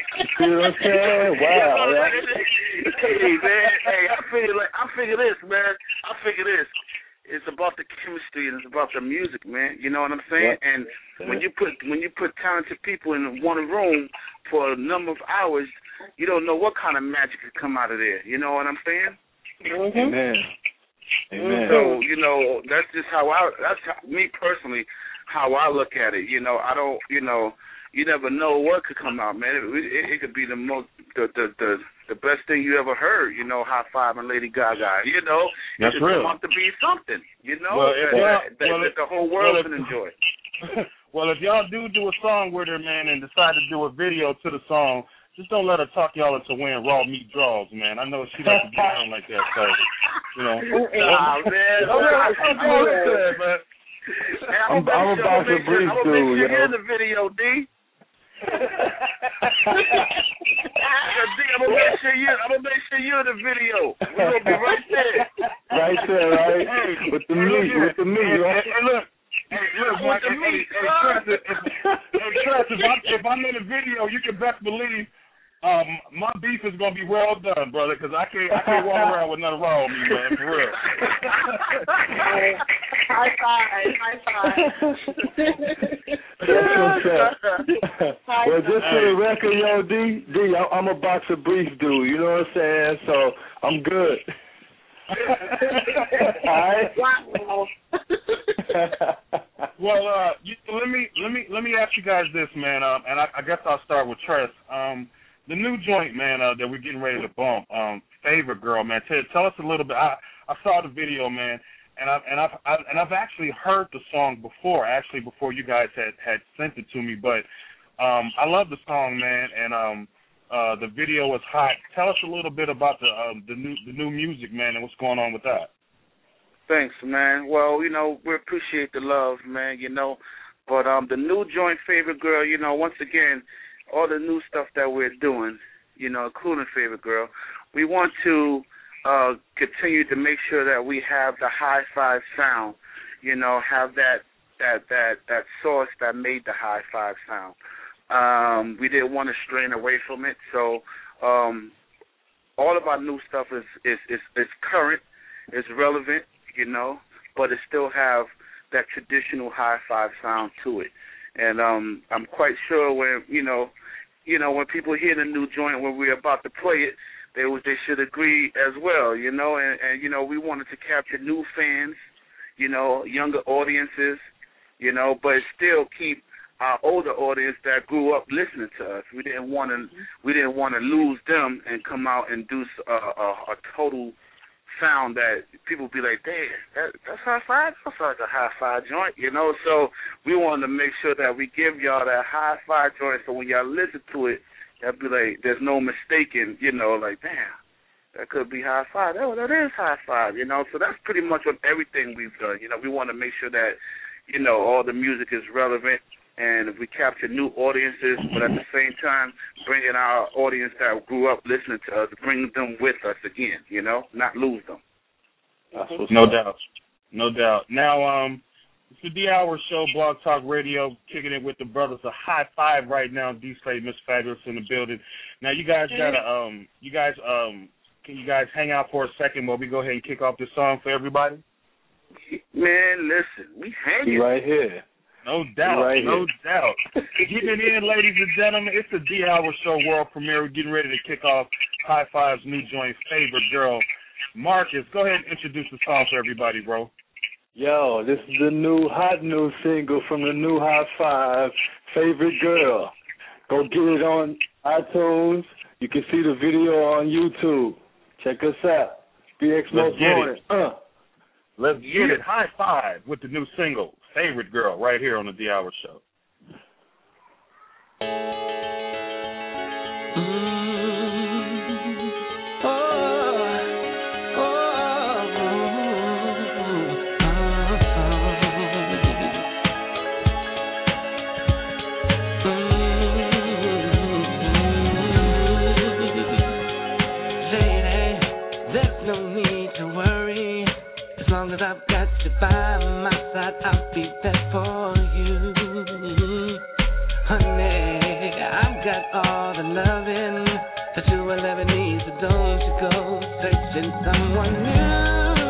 Speaker 6: see what I'm saying? Wow.
Speaker 2: Hey man, hey, I figure like I figure this, man. I figure this. It's about the chemistry and it's about the music, man. You know what I'm saying?
Speaker 6: Yeah.
Speaker 2: And when you put when you put talented people in one room for a number of hours, you don't know what kind of magic could come out of there. You know what I'm saying?
Speaker 6: Mm-hmm. Amen. Amen.
Speaker 2: So you know that's just how I. That's how, me personally how I look at it. You know, I don't. You know, you never know what could come out, man. It, it, it could be the most the the the. The best thing you ever heard, you know, high five and Lady Gaga, you know,
Speaker 5: that's
Speaker 2: it
Speaker 5: real.
Speaker 2: Come out to be something, you know,
Speaker 5: well,
Speaker 2: that,
Speaker 5: well,
Speaker 2: that, that,
Speaker 5: well,
Speaker 2: that the whole world
Speaker 5: well,
Speaker 2: can enjoy.
Speaker 5: Well, if y'all do do a song with her, man, and decide to do a video to the song, just don't let her talk y'all into wearing raw meat draws, man. I know she likes to get down like that, so you know.
Speaker 2: Nah, man,
Speaker 5: don't let her talk y'all into that, man.
Speaker 6: I'm, I'm about to brief dude,
Speaker 2: you
Speaker 6: yo.
Speaker 2: in the video, D. D, I'm gonna make sure you. I'm gonna make sure you're in the video. We're gonna be right there.
Speaker 6: Right there, right? Hey, with the meat, with the meat, right?
Speaker 5: Hey, look, hey, look, Mike, hey, hey, hey, Tress, if, hey, Tress, if, I'm, if I'm in the video, you can best believe um, my beef is gonna be well done, brother, because I can't, I can't walk around with nothing wrong with me, man, for real.
Speaker 1: High five, high five.
Speaker 6: That's what's up. Well, just for the record, yo, D, D, I'm a boxer brief dude. You know what I'm saying? So I'm good. All right.
Speaker 1: Wow.
Speaker 5: Well, uh, you, let me let me let me ask you guys this, man, um, and I, I guess I'll start with Tress. Um, the new joint, man, uh, that we're getting ready to bump, um, Favorite Girl, man. Tell, tell us a little bit. I, I saw the video, man. And I've and I've, I've and I've actually heard the song before, actually before you guys had, had sent it to me. But um, I love the song, man, and um, uh, the video was hot. Tell us a little bit about the um, the new the new music, man, and what's going on with that.
Speaker 2: Thanks, man. Well, you know, we appreciate the love, man. You know, but um, the new joint, Favorite Girl. You know, once again, all the new stuff that we're doing, you know, including Favorite Girl, we want to. Uh, continue to make sure that we have the high five sound, you know, have that that that that source that made the high five sound. Um, we didn't want to strain away from it, so um, all of our new stuff is is, is is current, is relevant, you know, but it still have that traditional high five sound to it. And um, I'm quite sure when you know, you know, when people hear the new joint when we're about to play it. They was they should agree as well, you know, and, and you know we wanted to capture new fans, you know, younger audiences, you know, but still keep our older audience that grew up listening to us. We didn't want to we didn't want to lose them and come out and do a, a, a total sound that people be like, damn, that, that's high five, that's like a high five joint, you know. So we wanted to make sure that we give y'all that high five joint, so when y'all listen to it. That'd be like, there's no mistaking, you know, like, damn, that could be high five. Oh, that is high five, you know. So that's pretty much what everything we've done. You know, we want to make sure that, you know, all the music is relevant and if we capture new audiences, but at the same time, bringing our audience that grew up listening to us, bring them with us again, you know, not lose them.
Speaker 5: That's what's no up. doubt. No doubt. Now, um, it's the D-Hour Show, Blog Talk Radio, kicking it with the brothers. A high five right now. D-Slade, Miss Fabulous in the building. Now, you guys got to, um, you guys, um, can you guys hang out for a second while we go ahead and kick off this song for everybody?
Speaker 2: Man, listen, we hanging.
Speaker 6: Right here.
Speaker 5: No doubt,
Speaker 6: right
Speaker 5: no
Speaker 6: here.
Speaker 5: doubt. Getting it in, ladies and gentlemen, it's the D-Hour Show world premiere. We're getting ready to kick off High Five's new joint, Favorite Girl. Marcus, go ahead and introduce the song for everybody, bro.
Speaker 6: Yo, this is the new hot new single from the new High Five, Favorite Girl. Go get it on iTunes. You can see the video on YouTube. Check us out. B X Most Wanted. Uh.
Speaker 5: Let's get it. High five with the new single, Favorite Girl, right here on the D-Hour Show.
Speaker 7: I've got you by my side, I'll be there for you, honey. I'm got all the loving that you will ever need, so don't you go searching someone new.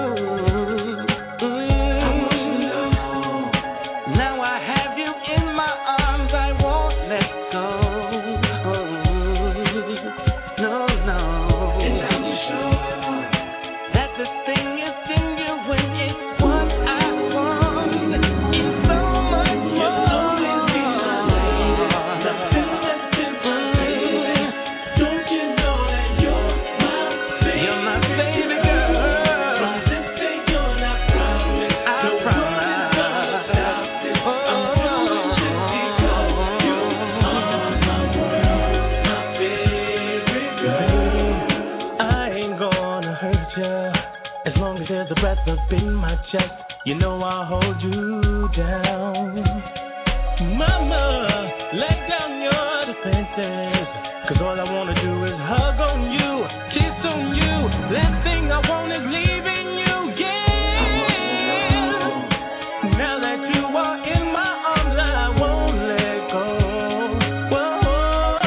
Speaker 8: Up in my chest, you know I'll hold you down. Mama, let down your defenses, cause all I wanna do is hug on you, kiss on you. Last thing I want is leaving you, yeah. Now that you are in my arms, I won't let go. Whoa,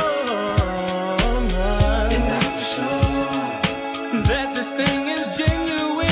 Speaker 8: and I'm sure that this thing is genuine.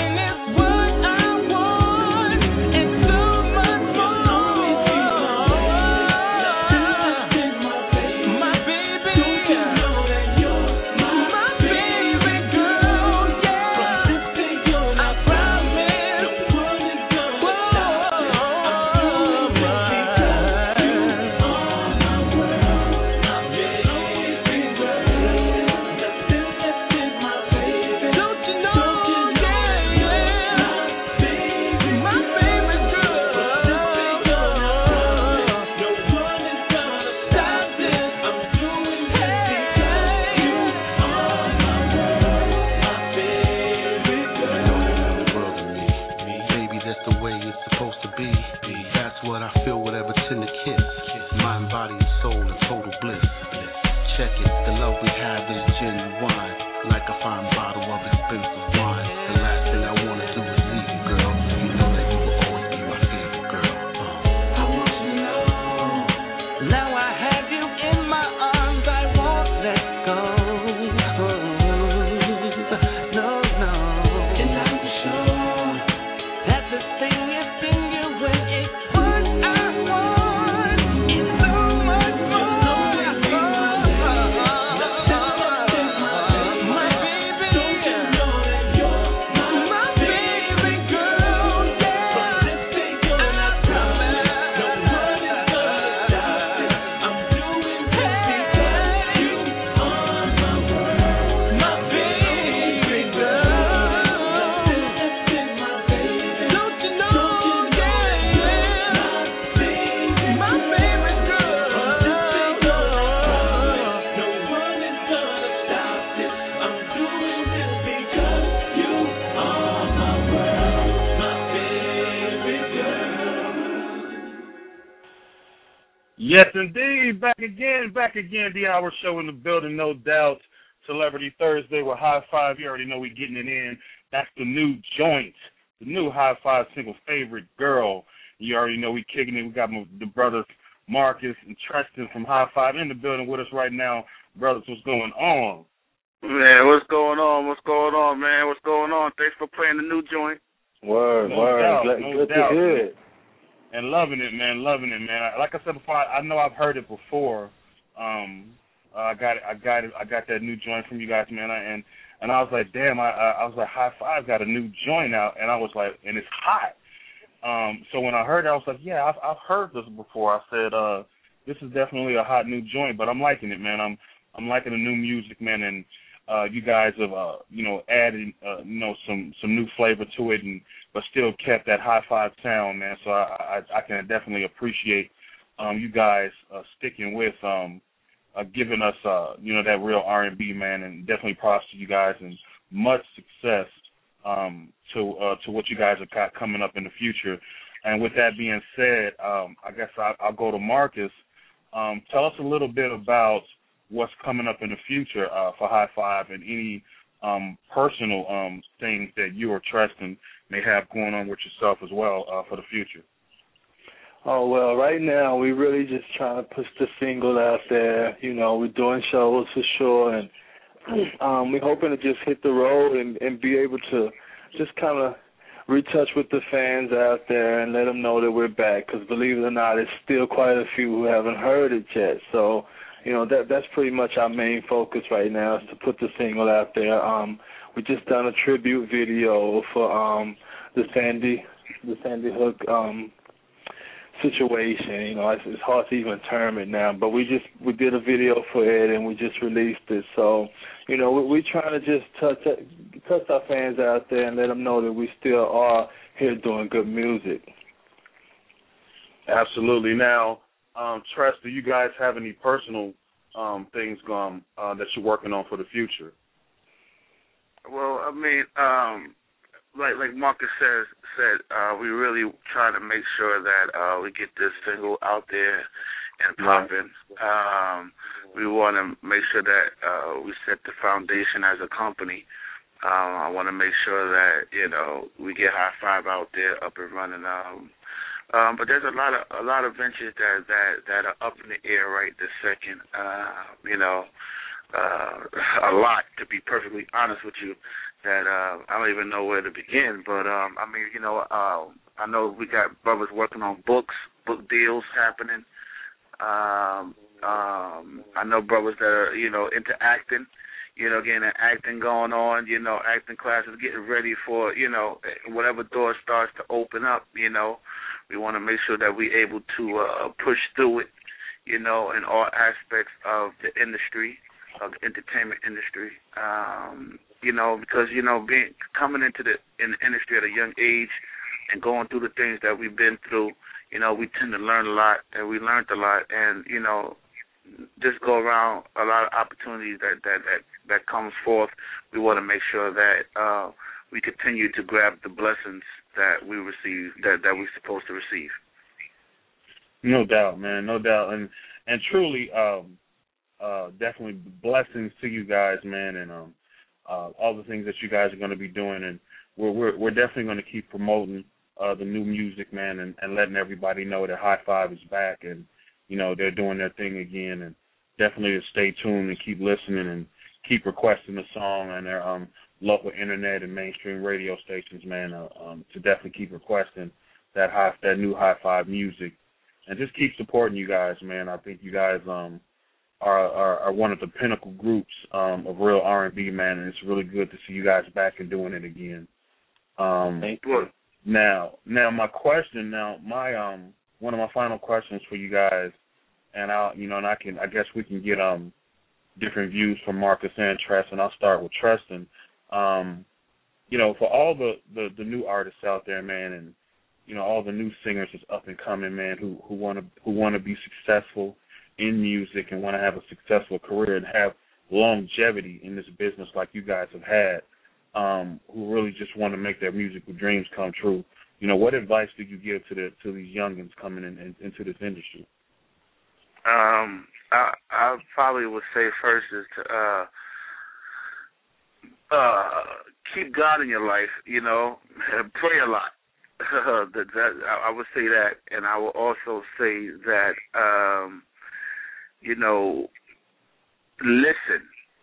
Speaker 5: Yes, indeed. Back again, back again. The Hour Show in the building, no doubt. Celebrity Thursday with High Five. You already know we getting it in. That's the new joint, the new High Five single, Favorite Girl. You already know we kicking it. We got my, the brothers Marcus and Tristan from High Five in the building with us right now. Brothers, what's going on?
Speaker 2: Man, what's going on? What's going on, man? What's going on? Thanks for playing the new joint.
Speaker 6: Word,
Speaker 5: no
Speaker 6: word.
Speaker 5: Doubt,
Speaker 6: Good,
Speaker 5: no
Speaker 6: good
Speaker 5: doubt,
Speaker 6: to hear it.
Speaker 5: And loving it, man, loving it, man. Like I said before, I, I know I've heard it before. Um, I got it, I got it, I got that new joint from you guys, man. I, and and I was like, damn, I I was like, High Five got a new joint out, and I was like, and it's hot. Um, so when I heard it, I was like, yeah, I've I've heard this before. I said, uh, this is definitely a hot new joint, but I'm liking it, man. I'm I'm liking the new music, man, and uh, you guys have uh, you know added uh, you know some some new flavor to it, and but still kept that High Five sound, man. So I, I, I can definitely appreciate um, you guys uh, sticking with um, uh, giving us, uh, you know, that real R and B, man, and definitely props to you guys and much success um, to uh, to what you guys have got coming up in the future. And with that being said, um, I guess I, I'll go to Marcus. Um, tell us a little bit about what's coming up in the future uh, for High Five and any um, personal um, things that you or Tristan may have going on with yourself as well uh, for the future.
Speaker 6: Oh, well, right now we're really just trying to push the single out there. You know, we're doing shows for sure, and um, we're hoping to just hit the road and, and be able to just kind of retouch with the fans out there and let them know that we're back, because believe it or not, there's still quite a few who haven't heard it yet. So, you know, that that's pretty much our main focus right now, is to put the single out there. Um, we just done a tribute video for um, the Sandy, the Sandy Hook um situation. You know, it's, it's hard to even term it now, but we just we did a video for it and we just released it. So, you know, we, we're trying to just touch touch our fans out there and let them know that we still are here doing good music.
Speaker 9: Absolutely. Now, um, Tress, do you guys have any personal um, things going uh, that you're working on for the future?
Speaker 2: Well, I mean, um, like like Marcus says said, uh, we really try to make sure that uh, we get this single out there and popping. Um, we want to make sure that uh, we set the foundation as a company. Um, I want to make sure that, you know, we get High Five out there up and running. Um, um, but there's a lot of a lot of ventures that that that are up in the air right this second. Uh, you know, uh, a lot, to be perfectly honest with you. That uh, I don't even know where to begin, but um, I mean, you know, uh, I know we got brothers working on books, book deals happening. Um, um, I know brothers that are, you know, into acting, you know, getting acting going on, you know, acting classes, getting ready for, you know, whatever door starts to open up. You know, we want to make sure that we're able to uh, push through it, you know, in all aspects of the industry, of the entertainment industry. Um, You know, because, you know, being coming into the in the industry at a young age and going through the things that we've been through, you know, we tend to learn a lot, and we learned a lot, and, you know, just go around a lot of opportunities that that that, that comes forth. We want to make sure that uh, we continue to grab the blessings that we receive, that, that we're supposed to receive.
Speaker 9: No doubt, man, no doubt. And, and truly, um, uh, definitely blessings to you guys, man, and, um, Uh, all the things that you guys are going to be doing, and we're we're, we're definitely going to keep promoting uh, the new music, man, and, and letting everybody know that High Five is back, and you know they're doing their thing again, and definitely stay tuned and keep listening and keep requesting the song on their um, local internet and mainstream radio stations, man, uh, um, to definitely keep requesting that high that new High Five music, and just keep supporting you guys, man. I think you guys um. Are, are, are one of the pinnacle groups um, of real R and B, man, and it's really good to see you guys back and doing it again. Um,
Speaker 6: Thank you.
Speaker 9: Now, now my question, now my um, one of my final questions for you guys, and I, you know, and I can, I guess we can get um, different views from Marcus and Tress, and I'll start with Treston. Um, you know, for all the, the, the new artists out there, man, and you know, all the new singers that's up and coming, man, who who want to who want to be successful in music and want to have a successful career and have longevity in this business like you guys have had, um, who really just want to make their musical dreams come true. You know, what advice do you give to the to these youngins coming in, in into this industry?
Speaker 2: Um, I, I probably would say first is to uh, uh, keep God in your life. You know, pray a lot. that, that, I would say that, and I will also say that. Um, You know, listen.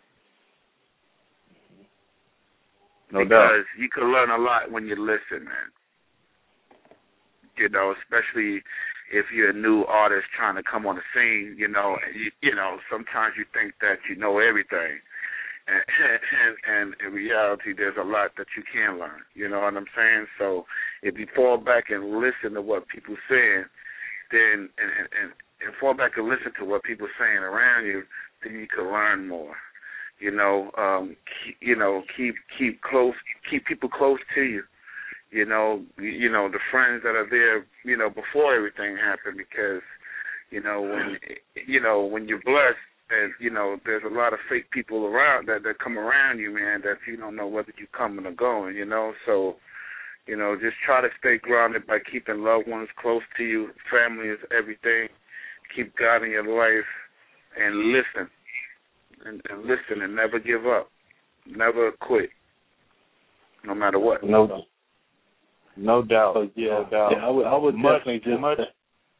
Speaker 9: No
Speaker 2: because
Speaker 9: doubt.
Speaker 2: you can learn a lot when you listen, man. You know, especially if you're a new artist trying to come on the scene. You know, and you, you know, sometimes you think that you know everything, and, and and in reality, there's a lot that you can learn. You know what I'm saying? So if you fall back and listen to what people saying, then and and, and and fall back and listen to what people are saying around you, then you can learn more. You know, um, keep, you know, keep keep close, keep people close to you. You know, you, you know the friends that are there, you know, before everything happened, because, you know, when you know when you're blessed, and you know, there's a lot of fake people around that that come around you, man, that you don't know whether you're coming or going. You know, so. You know, just try to stay grounded by keeping loved ones close to you. Family is everything. Keep God in your life and listen. And, and listen and never give up. Never quit. No matter what.
Speaker 9: No, no doubt.
Speaker 6: So, yeah,
Speaker 9: no doubt.
Speaker 6: Yeah, I would, I would
Speaker 9: much,
Speaker 6: definitely just
Speaker 9: much,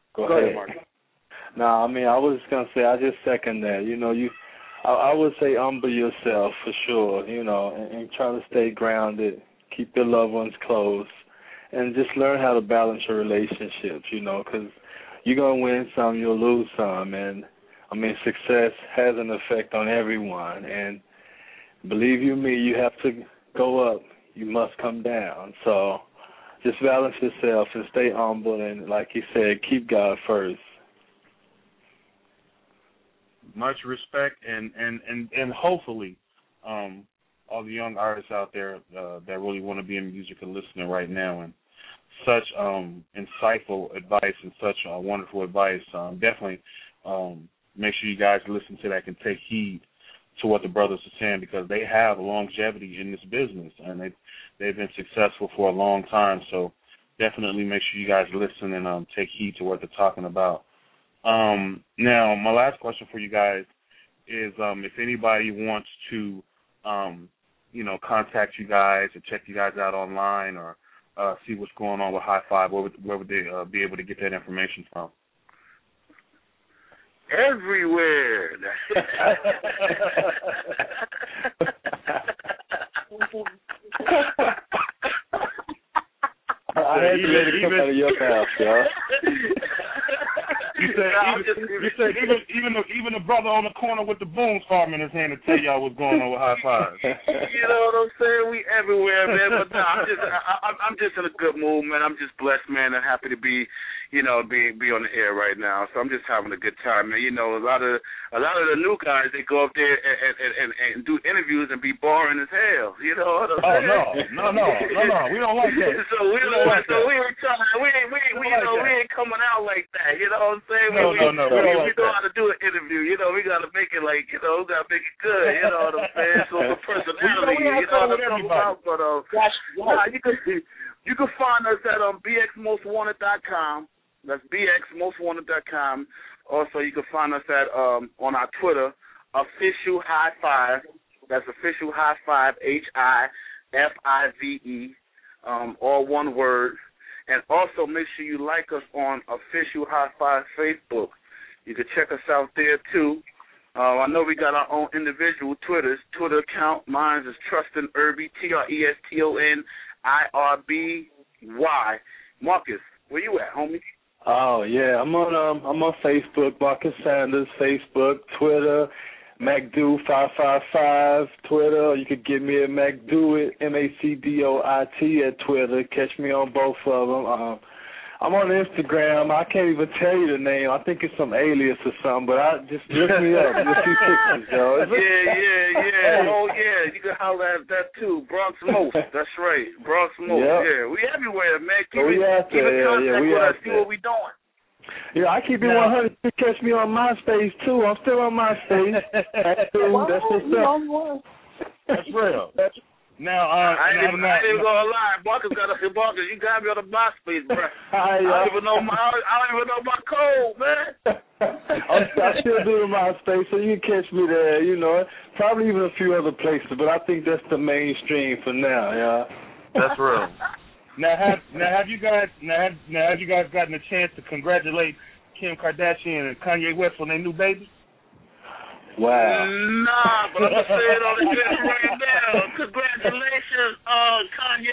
Speaker 6: Go,
Speaker 9: Go
Speaker 6: ahead,
Speaker 9: ahead, Mark.
Speaker 6: No, I mean, I was just gonna say, I just second that. You know, you, I, I would say humble yourself for sure. You know, and, and try to stay grounded, keep your loved ones close, and just learn how to balance your relationships. You know, because you're gonna win some, you'll lose some, and I mean, success has an effect on everyone. And believe you me, you have to go up, you must come down. So just balance yourself and stay humble, and like you said, keep God first.
Speaker 9: Much respect, and and and, and hopefully um, all the young artists out there uh, that really want to be in music are listening right now, and such um, insightful advice and such uh, wonderful advice. Um, definitely um, make sure you guys listen to that and take heed to what the brothers are saying, because they have longevity in this business, and they they've been successful for a long time. So definitely make sure you guys listen and um, take heed to what they're talking about. Um, now, my last question for you guys is um, if anybody wants to, um, you know, contact you guys or check you guys out online or uh, see what's going on with High Five, where would, where would they uh, be able to get that information from?
Speaker 2: Everywhere.
Speaker 6: I had to let it come out of your mouth, y'all.
Speaker 9: You said, even, you said even even the, even the brother on the corner with the boom farm in his hand to tell y'all what's going on with High Five.
Speaker 2: You know what I'm saying? We everywhere, man. But no, I'm just I, I'm just in a good mood, man. I'm just blessed, man, and happy to be, you know, be be on the air right now. So I'm just having a good time, man. You know, a lot of a lot of the new guys, they go up there and and, and, and do interviews and be boring as hell. You know what I'm
Speaker 9: oh,
Speaker 2: saying?
Speaker 9: no, no, no, no, no. We don't like that.
Speaker 2: so we, we don't like so that. we ain't trying. We ain't we ain't, we, you know, like we ain't coming out like that. You know what I'm saying?
Speaker 9: No,
Speaker 2: we,
Speaker 9: no, no. We,
Speaker 2: we,
Speaker 9: don't
Speaker 2: we
Speaker 9: like
Speaker 2: know
Speaker 9: that.
Speaker 2: how to do an interview. You know, we got to make it like, you know, we got to make it good. You know what I'm saying? So the personality,
Speaker 9: well, you know,
Speaker 2: you know what I'm talking about. But uh, nah, you can you can find us at um b x most wanted dot com. That's b x most wanted dot com. Also, you can find us at um on our Twitter, Official High Five. That's Official High Five, H I F I V E, um, all one word. And also make sure you like us on Official High Five Facebook. You can check us out there too. Uh, I know we got our own individual Twitters. Twitter account, mine is Trustin Irby, T R E S T O N I R B Y. Marcus, where you at, homie?
Speaker 6: Oh yeah, I'm on um I'm on Facebook, Marcus Sanders, Facebook, Twitter, MacDo five five five, Twitter. You could get me at MacDoit, M A C D O I T at Twitter. Catch me on both of them. Um, I'm on Instagram. I can't even tell you the name. I think it's some alias or something, but I just look me up. You'll see pictures, yo.
Speaker 2: Yeah, yeah, yeah. Oh, yeah. You can holler at that, too. Bronx Most. That's right. Bronx Most. Yep. Yeah. We everywhere, man. Keep,
Speaker 6: oh, we out
Speaker 2: keep
Speaker 6: there.
Speaker 2: in contact
Speaker 6: yeah, we
Speaker 2: with
Speaker 6: out
Speaker 2: us.
Speaker 6: there.
Speaker 2: See what we doing.
Speaker 6: Yeah, I keep it one hundred. You can catch me on MySpace, too. I'm still on MySpace. That's what's up.
Speaker 9: That's real. That's Now, uh,
Speaker 2: I ain't
Speaker 9: now,
Speaker 2: even,
Speaker 9: now,
Speaker 2: I ain't even gonna lie. Marcus got a Marcus. You got me on the MySpace, bro.
Speaker 6: I,
Speaker 2: I don't even know my. I don't even know my code, man.
Speaker 6: I still do the MySpace, so you can catch me there. You know, probably even a few other places, but I think that's the mainstream for now. Yeah.
Speaker 9: That's real. Now, have now have you guys now have, now have you guys gotten a chance to congratulate Kim Kardashian and Kanye West on their new baby?
Speaker 6: Wow.
Speaker 2: Nah, but I'm going to say it on the chest right now. Congratulations, uh, Kanye.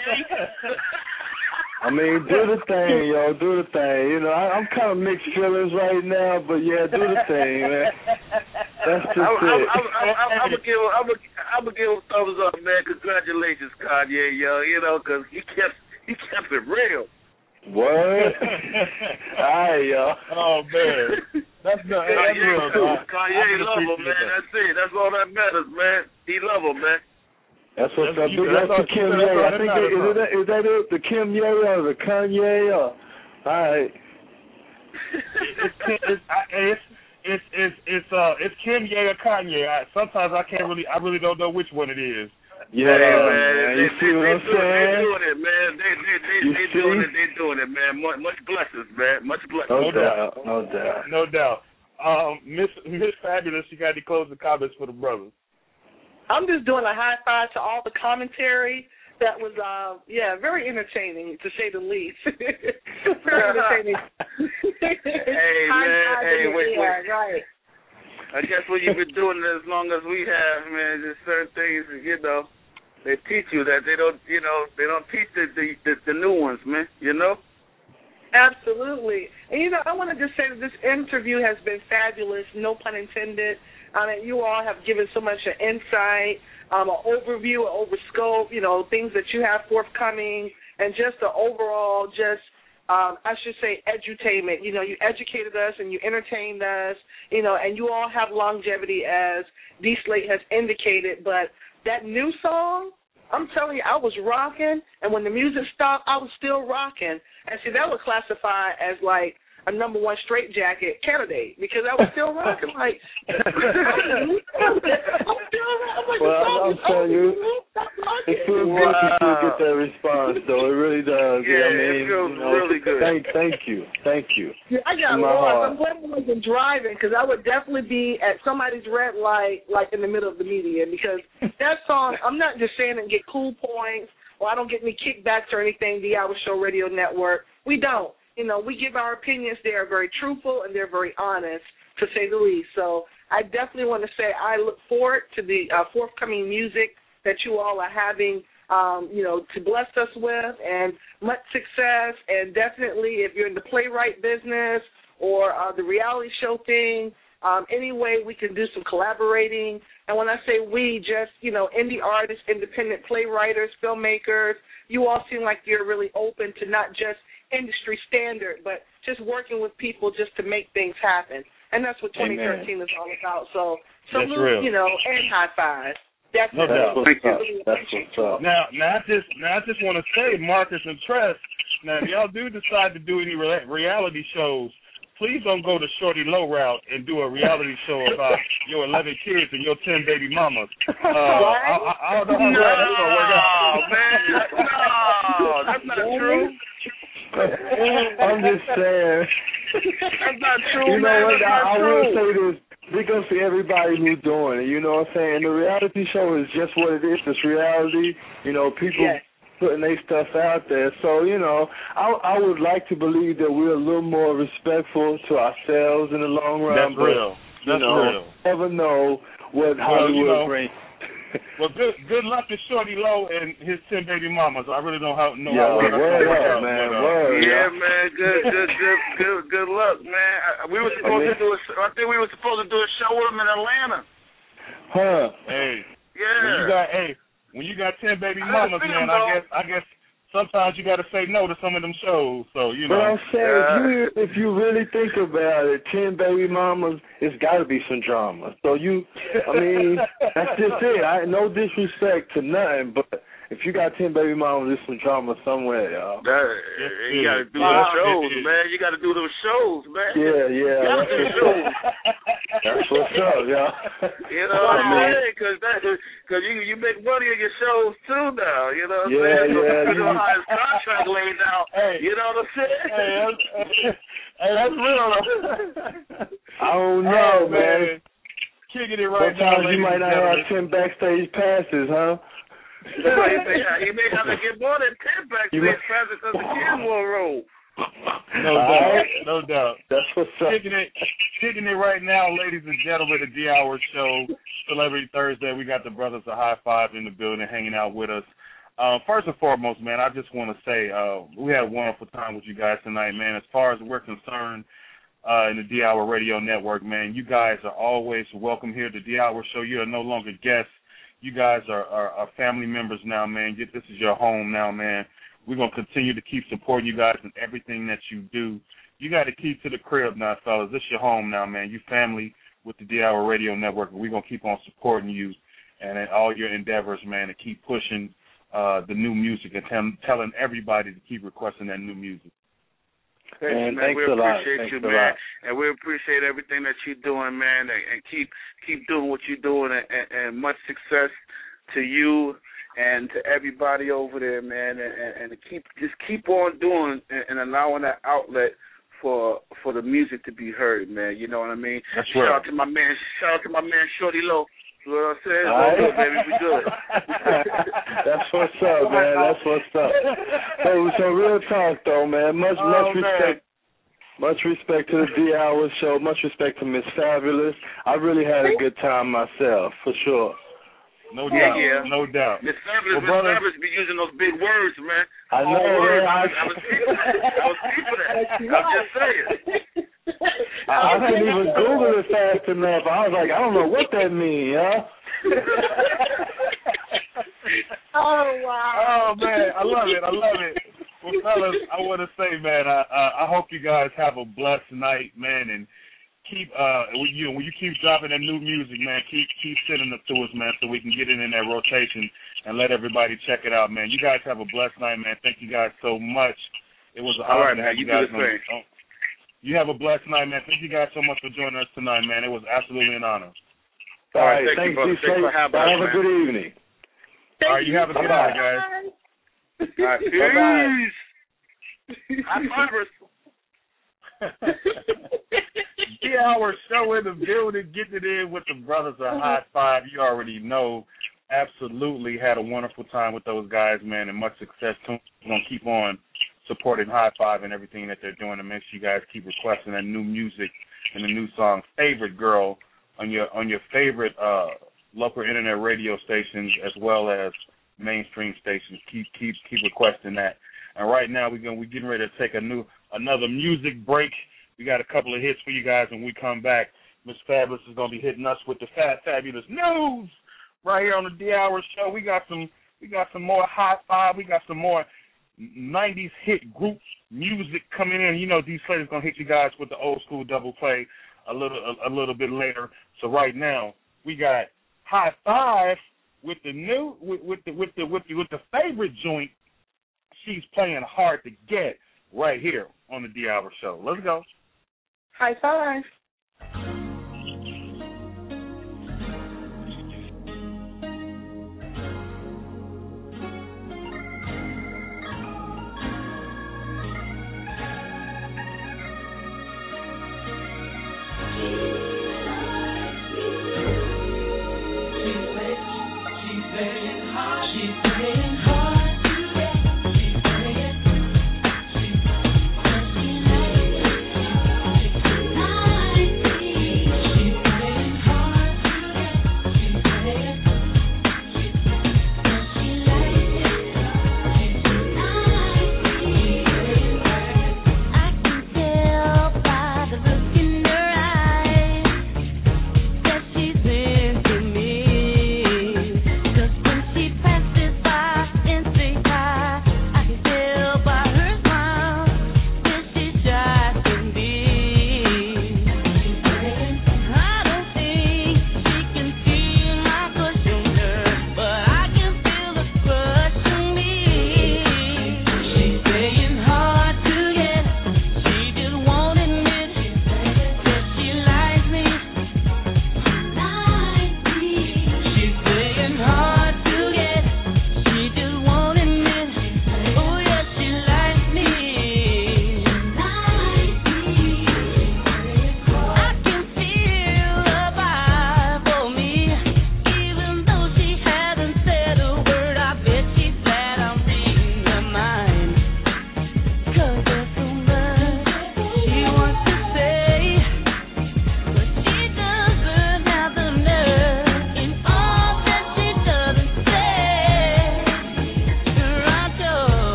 Speaker 6: I mean, do the thing, yo. Do the thing. You know, I, I'm kind of mixed feelings right now, but, yeah, do the thing, man. That's just
Speaker 2: I'm,
Speaker 6: it.
Speaker 2: I'm, I'm, I'm, I'm going to give I'm gonna, I'm gonna give a thumbs up, man. Congratulations, Kanye, yo. You know, because he kept, he kept it real.
Speaker 6: What? All right, yo.
Speaker 9: Oh, man. That's not
Speaker 2: Kanye,
Speaker 9: that's real,
Speaker 2: too.
Speaker 9: man.
Speaker 2: Kanye love him, man. That. That's it. That's all that matters, man. He love him, man.
Speaker 6: That's what's
Speaker 9: that's,
Speaker 6: up. Big ups to Kim Ye. I think it, is, that, is that it? The Kim Ye or the Kanye? Or, all right.
Speaker 9: it's, it's, it's, it's, it's, it's, uh, it's Kim Ye or Kanye. I, sometimes I can't really, I really don't know which one it is.
Speaker 6: Yeah,
Speaker 2: hey, man.
Speaker 6: man.
Speaker 2: They,
Speaker 6: You see
Speaker 2: they,
Speaker 6: what
Speaker 2: they
Speaker 6: I'm
Speaker 2: do,
Speaker 6: saying?
Speaker 2: They doing it, man. They, they, they,
Speaker 6: you
Speaker 2: they
Speaker 6: see?
Speaker 2: doing it. They doing it, man. Much, much blessings, man. Much blessings.
Speaker 6: No,
Speaker 9: No
Speaker 6: doubt.
Speaker 9: doubt.
Speaker 6: No doubt.
Speaker 9: No doubt. Um, Miss Miss Fabulous, you got any closing comments for the brothers?
Speaker 1: I'm just doing a high five to all the commentary That was, uh, yeah, very entertaining, to say the least. Very entertaining.
Speaker 2: Hey, man, hey, wait, wait.
Speaker 1: Right.
Speaker 2: I guess when you've been doing it as long as we have, man, there's certain things, you know, they teach you that they don't, you know, they don't teach the the, the, the new ones, man, you know?
Speaker 1: Absolutely. And, you know, I want to just say that this interview has been fabulous, no pun intended. I mean, you all have given so much an insight, um, an overview, an overscope, you know, things that you have forthcoming, and just the overall just, um, I should say, edutainment. You know, you educated us and you entertained us, you know, and you all have longevity, as D Slate has indicated. But that new song, I'm telling you, I was rocking, and when the music stopped, I was still rocking. And see, that would classify as like a number one straight jacket candidate, because I was still rocking like. I'm still rocking.
Speaker 6: Well, I'm telling you, it feels
Speaker 2: wow.
Speaker 6: good to still get that response, though. It really does.
Speaker 2: Yeah,
Speaker 6: I mean,
Speaker 2: it feels
Speaker 6: you know,
Speaker 2: really good.
Speaker 6: Thank, thank you, thank you.
Speaker 1: Yeah, I got lost. I'm glad I wasn't driving, because I would definitely be at somebody's red light, like in the middle of the median, because that song, I'm not just saying it and get cool points, or I don't get any kickbacks or anything, the Hour Show Radio Network. We don't. You know, we give our opinions. They are very truthful and they're very honest, to say the least. So I definitely want to say I look forward to the uh, forthcoming music that you all are having, um, you know, to bless us with, and much success. And definitely, if you're in the playwright business or uh, the reality show thing, um, any way we can do some collaborating. And when I say we, just, you know, indie artists, independent playwriters, filmmakers, you all seem like you're really open to not just industry standard, but just working with people just to make things happen. And that's what twenty thirteen Amen. Is all about. So salute, you know, and high five. That's
Speaker 9: no doubt.
Speaker 6: That's what's up. That's what's up.
Speaker 9: Now, now I just, now I just want to say, Marcus and Tress, now if y'all do decide to do any re- reality shows, please don't go the Shorty Low route and do a reality show about your eleven kids and your ten baby mamas. Uh, I, I, I don't know how
Speaker 2: no,
Speaker 9: that's going to work out.
Speaker 2: Man, no, that's not true.
Speaker 6: I'm just saying.
Speaker 2: That's not true,
Speaker 6: you know
Speaker 2: man.
Speaker 6: what?
Speaker 2: That's
Speaker 6: I,
Speaker 2: not
Speaker 6: I
Speaker 2: true.
Speaker 6: will say this. Big ups to everybody who's doing it. You know what I'm saying? The reality show is just what it is. It's reality. You know, people yes. putting their stuff out there. So, you know, I, I would like to believe that we're a little more respectful to ourselves in the long run.
Speaker 9: That's
Speaker 6: but,
Speaker 9: real. That's
Speaker 6: you know,
Speaker 9: real.
Speaker 6: Never know what
Speaker 9: well,
Speaker 6: Hollywood
Speaker 9: you know,
Speaker 6: brings.
Speaker 9: Well, good good luck to Shorty Low and his ten baby mamas. I really don't how, know
Speaker 6: yeah,
Speaker 9: how that's
Speaker 6: word
Speaker 9: going to work
Speaker 6: up,
Speaker 9: out.
Speaker 6: Man,
Speaker 9: but, uh,
Speaker 6: word,
Speaker 2: yeah,
Speaker 6: yeah,
Speaker 2: man. Good, good, good, good, good luck, man. We were supposed to do a. I think we were supposed to do a show with him in Atlanta.
Speaker 6: Huh?
Speaker 9: Hey.
Speaker 2: Yeah.
Speaker 9: When you got hey, when you got ten baby mamas, man,
Speaker 2: him,
Speaker 9: I guess I guess sometimes you got to say no to some of them shows. So you know.
Speaker 6: But I'm saying,
Speaker 2: yeah.
Speaker 6: if you if you really think about it, ten baby mamas, it's got to be some drama. So you, I mean, that's just it. I no disrespect to nothing, but if you got ten baby mamas, there's some drama somewhere, y'all.
Speaker 2: That, you got to do those shows, man. You got to do those shows, man.
Speaker 6: Yeah, yeah.
Speaker 2: You got to do shows.
Speaker 6: That's what's up, y'all.
Speaker 2: You know what I'm saying? Because because you you make money on your shows too now. You know what I'm
Speaker 6: yeah,
Speaker 2: saying?
Speaker 6: Yeah,
Speaker 2: you know
Speaker 6: yeah.
Speaker 2: how his contract laid out.
Speaker 9: Hey,
Speaker 2: you know what I'm saying?
Speaker 9: Hey, that's, hey, that's real.
Speaker 6: I don't know,
Speaker 9: hey, man.
Speaker 6: man.
Speaker 9: Kicking it right
Speaker 6: Sometimes
Speaker 9: now,
Speaker 6: you might not have ten backstage passes, huh?
Speaker 2: So he, may, he may have to get more than ten backstage passes because the kids won't roll.
Speaker 9: No doubt, right. no doubt.
Speaker 6: That's what's up.
Speaker 9: Kicking it, kicking it right now, ladies and gentlemen, the D Hour Show, Celebrity Thursday. We got the brothers of High Five in the building, hanging out with us. Uh, first and foremost, man, I just want to say uh, we had a wonderful time with you guys tonight, man. As far as we're concerned, uh, in the D Hour Radio Network, man, you guys are always welcome here at the D Hour Show. You are no longer guests. You guys are, are, are family members now, man. This is your home now, man. We're going to continue to keep supporting you guys in everything that you do. You got to keep to the crib now, fellas. This is your home now, man. You family with the D Hour Radio Network, and we're going to keep on supporting you and in all your endeavors, man, to keep pushing uh, the new music and t- telling everybody to keep requesting that new music.
Speaker 2: Thanks, man.
Speaker 6: man.
Speaker 2: We appreciate you, man, and we appreciate everything that you're doing, man, and, and keep keep doing what you're doing, and, and, and much success to you and to everybody over there, man, and, and, and keep just keep on doing and, and allowing that outlet for for the music to be heard, man. You know what I mean?
Speaker 9: That's
Speaker 2: shout
Speaker 9: right.
Speaker 2: out to my man, shout out to my man Shorty Low, You know what I'm saying?
Speaker 6: All right.
Speaker 2: Good, baby. We good.
Speaker 6: That's what's up, man. That's what's up. So, so real talk, though, man. Much,
Speaker 2: oh,
Speaker 6: much
Speaker 2: man.
Speaker 6: respect. Much respect to the D Hour Show. Much respect to Miss Fabulous. I really had a good time myself, for sure.
Speaker 9: No
Speaker 2: yeah,
Speaker 9: doubt.
Speaker 2: Yeah.
Speaker 9: No doubt.
Speaker 2: Miss Fabulous,
Speaker 9: well,
Speaker 2: Miss Fabulous be using those big words, man.
Speaker 6: I know,
Speaker 2: All words.
Speaker 6: man. I,
Speaker 2: I was people that. I was people that. I'm just saying.
Speaker 6: I, I couldn't even Google it fast enough. I was like, I don't know what that means, huh?
Speaker 1: Oh, wow.
Speaker 9: Oh, man. I love it. I love it. Well, fellas, I want to say, man, I, I I hope you guys have a blessed night, man, and keep uh when you when you keep dropping that new music, man, keep keep sending it to us, man, so we can get it in that rotation and let everybody check it out, man. You guys have a blessed night, man. Thank you guys so much. It was an honor to have you, you guys on. Oh, you have a blessed night, man. Thank you guys so much for joining us tonight, man. It was absolutely an honor.
Speaker 6: All right,
Speaker 2: thank
Speaker 6: thanks,
Speaker 2: you, thanks for having us.
Speaker 6: Have a good evening.
Speaker 9: All right, you have a good night, guys.
Speaker 2: All right, peace. High fivers.
Speaker 9: The Hour Show in the building, getting it in with the brothers of High Five. You already know. Absolutely had a wonderful time with those guys, man, and much success. We're going to keep on supporting High Five and everything that they're doing, and make sure you guys keep requesting that new music and the new song Favorite Girl on your on your favorite uh, local internet radio stations as well as mainstream stations. Keep keep keep requesting that. And right now we're going we're getting ready to take a new another music break. We got a couple of hits for you guys when we come back. Miss Fabulous is going to be hitting us with the Fat Fabulous News right here on the D Hour Show. We got some we got some more High Five. We got some more nineties hit group music coming in. You know, D Slater's going to hit you guys with the old school double play a little a, a little bit later. So right now we got High Five with the new with, with the with the with the with the favorite joint. She's playing Hard to Get right here on the D Hour Show. Let's go.
Speaker 1: High five.
Speaker 10: She's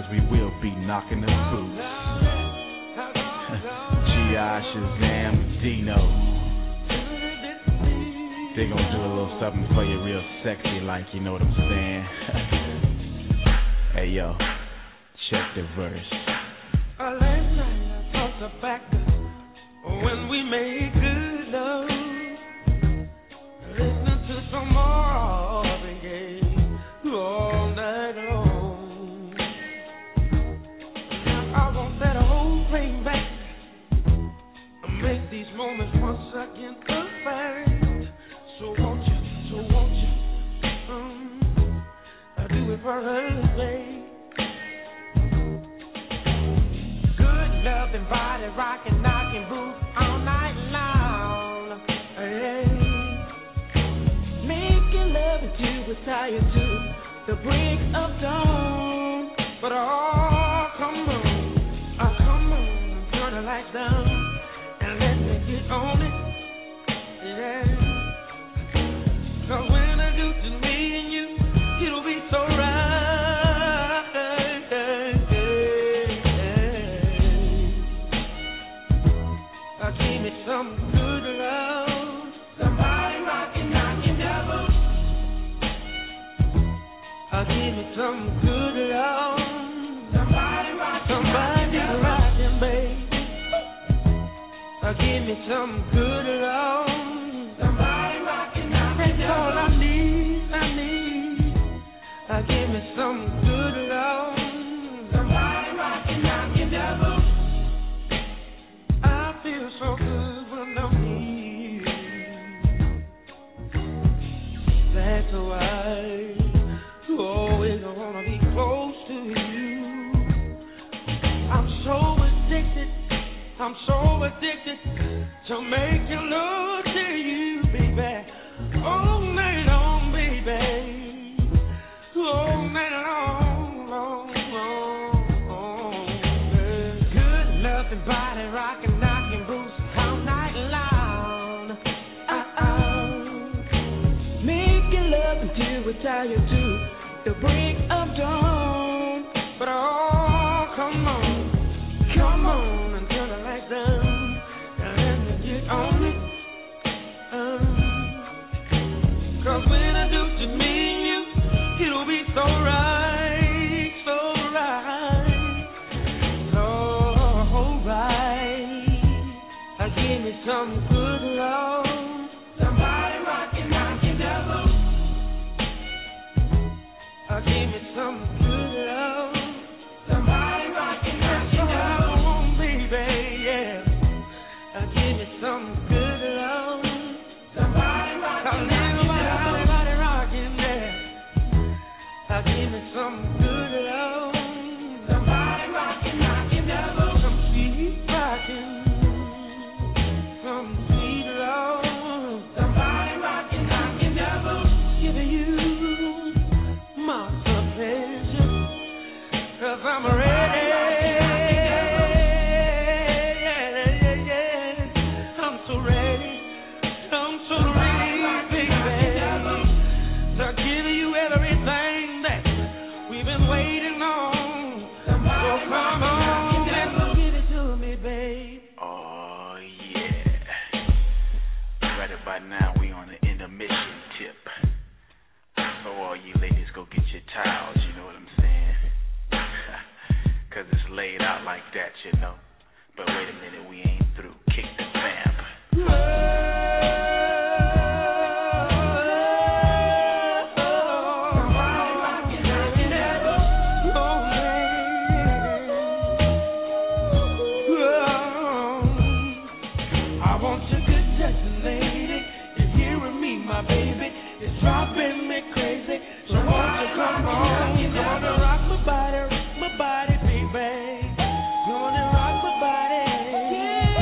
Speaker 8: cause we will be knocking the boots. G I, Shazam, Dino. They gonna do a little something for you real sexy like, you know what I'm saying? Hey yo, check the verse.
Speaker 7: Uh, last night I talked about when we made good love, listening to some Marvin Gaye all night long. Now I want that whole thing back, make these moments once again perfect. So won't you, so won't you, um, I do it for her, babe. Good love and body rocking, knocking boots all night long. Hey. Making love until we're tired to the break of dawn. But oh, come on, oh, come on, turn the lights down and let me get on it. Yeah. Cause when I do to me and you, it'll be so right. Give me some good love. Somebody rockin', knockin' devil. Uh, give me some good love. Somebody rockin', somebody rockin', baby. Uh, give me some good love. Somebody rockin', knockin' devil. That's all I need, I need. Uh, give me some good love. Somebody rockin', knockin' devil. Feel so good when I'm here. That's why I always wanna be close to you. I'm so addicted, I'm so addicted to making love to you, baby. All night long, baby. All night long, long, long, long. Good love and body rocking. Until we're tired to the break of dawn. But oh, come on, come on and turn the lights down and let me get on it. Um, Cause when I do to me and you, it'll be so right, so right, so right. Uh, give me some good love. Somebody rockin', knockin' devil. Uh, give me some good love. Somebody rockin', knockin' down, baby, yeah. Uh, give me some good love. Somebody rockin', knockin' down. Everybody rockin', yeah. Uh, give me some good love. Somebody rockin', knockin' down. Some sweet rockin'. Some sweet love. Somebody rockin', knockin' down. Giving you cause I'm ready, yeah, yeah, yeah. I'm so ready, I'm so ready, baby, to give you everything that we've been waiting on. So come on, and give it to me, babe.
Speaker 3: Oh yeah, right about now we on the intermission tip. So all you ladies go get your towels, you know what I'm saying? Cause it's laid out like that, you know. But wait a minute, we ain't through. Kick the vamp.
Speaker 7: I want you good touching, lady. You're hearing me, my baby. It's driving me crazy. So won't you come on? You're gonna rock my body, rock my body. Gonna rock my body, yeah.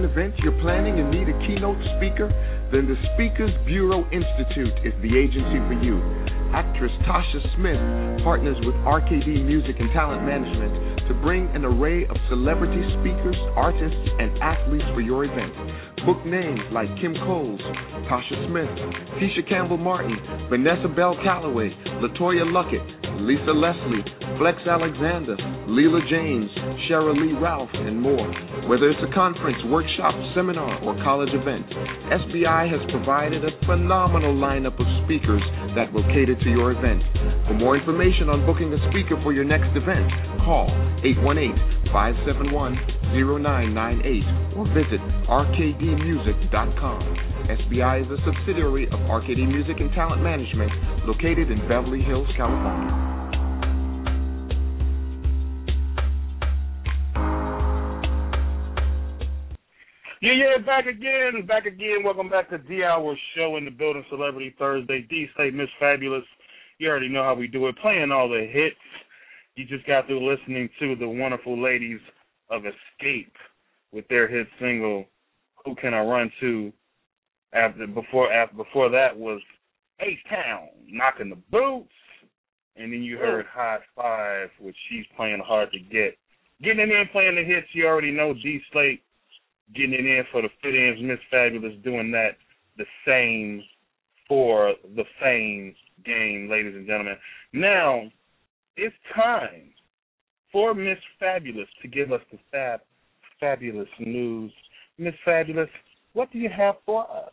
Speaker 10: an event you're planning and need a keynote speaker? Then the Speakers Bureau Institute is the agency for you. Actress Tasha Smith partners with R K D Music and Talent Management to bring an array of celebrity speakers, artists, and athletes for your event. Book names like Kim Coles, Tasha Smith, Tisha Campbell Martin, Vanessa Bell Calloway, LaToya Luckett, Lisa Leslie, Flex Alexander, Leela James, Cheryl Lee Ralph, and more. Whether it's a conference, workshop, seminar, or college event, S B I has provided a phenomenal lineup of speakers that will cater to your event. For more information on booking a speaker for your next event, call eight one eight, five seven one, zero nine nine eight or visit R K D music dot com. S B I is a subsidiary of R K D Music and Talent Management located in Beverly Hills, California.
Speaker 5: Yeah, yeah, back again, back again. Welcome back to D-Hour Show in the building, Celebrity Thursday. D-Slate, Miss Fabulous. You already know how we do it, playing all the hits. You just got through listening to the wonderful ladies of Escape with their hit single, Who Can I Run To? After Before after, before that was H-Town, Knocking the Boots. And then you heard High Five, which she's playing Hard to Get. Getting in there and playing the hits, you already know D-Slate. Getting it in for the fit-ins, Miss Fabulous doing that the same for the fame game, ladies and gentlemen. Now, it's time for Miss Fabulous to give us the fab, fabulous news. Miss Fabulous, what do you have for us?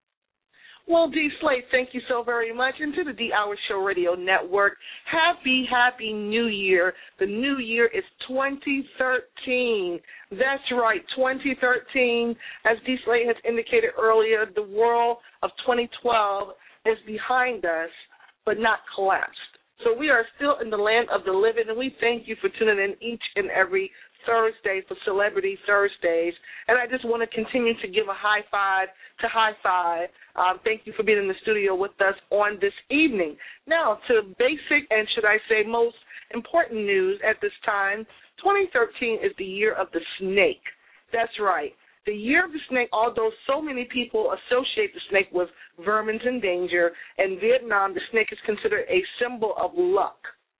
Speaker 1: Well, D. Slate, thank you so very much. And to the D-Hour Show Radio Network, happy, happy New Year. The new year is twenty thirteen. That's right, twenty thirteen. As D. Slate has indicated earlier, the world of twenty twelve is behind us, but not collapsed. So we are still in the land of the living, and we thank you for tuning in each and every Thursday for Celebrity Thursdays. And I just want to continue to give a high five to High Five. Um, thank you for being in the studio with us on this evening. Now, to basic and, should I say, most important news at this time, twenty thirteen is the year of the snake. That's right. The year of the snake, although so many people associate the snake with vermins and danger, in Vietnam, the snake is considered a symbol of luck.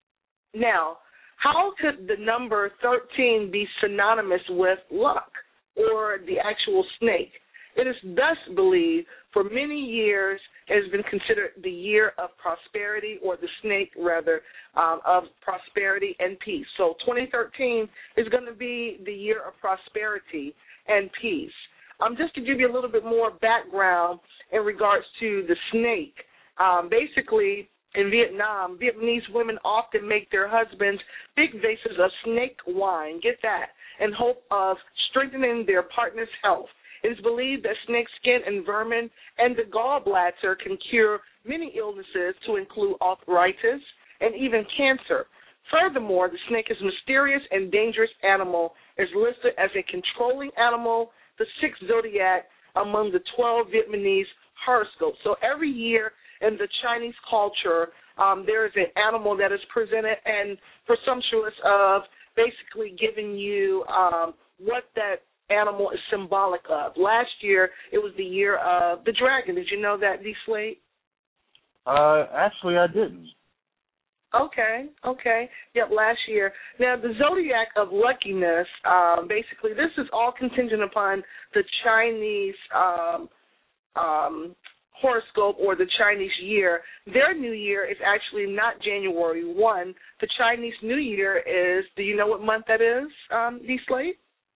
Speaker 1: Now, how could the number thirteen be synonymous with luck or the actual snake? It is thus believed for many years it has been considered the year of prosperity, or the snake, rather, um, of prosperity and peace. So twenty thirteen is going to be the year of prosperity and peace. Um, just to give you a little bit more background in regards to the snake, um, basically, in Vietnam, Vietnamese women often make their husbands big vases of snake wine, get that, in hope of strengthening their partner's health. It is believed that snake skin and vermin and the gallbladder can cure many illnesses, to include arthritis and even cancer. Furthermore, the snake is a mysterious and dangerous animal, is listed as a controlling animal, the sixth zodiac among the twelve Vietnamese horoscopes. So every year in the Chinese culture, um, there is an animal that is presented and presumptuous of basically giving you um, what that animal is symbolic of. Last year, it was the year of the dragon. Did you know that, D. Slate?
Speaker 9: Uh, actually, I didn't.
Speaker 1: Okay, okay. Yep, last year. Now, the zodiac of luckiness, um, basically, this is all contingent upon the Chinese um, um, horoscope, or the Chinese year. Their new year is actually not January first. The Chinese New Year is, do you know what month that is, um, D. Slate?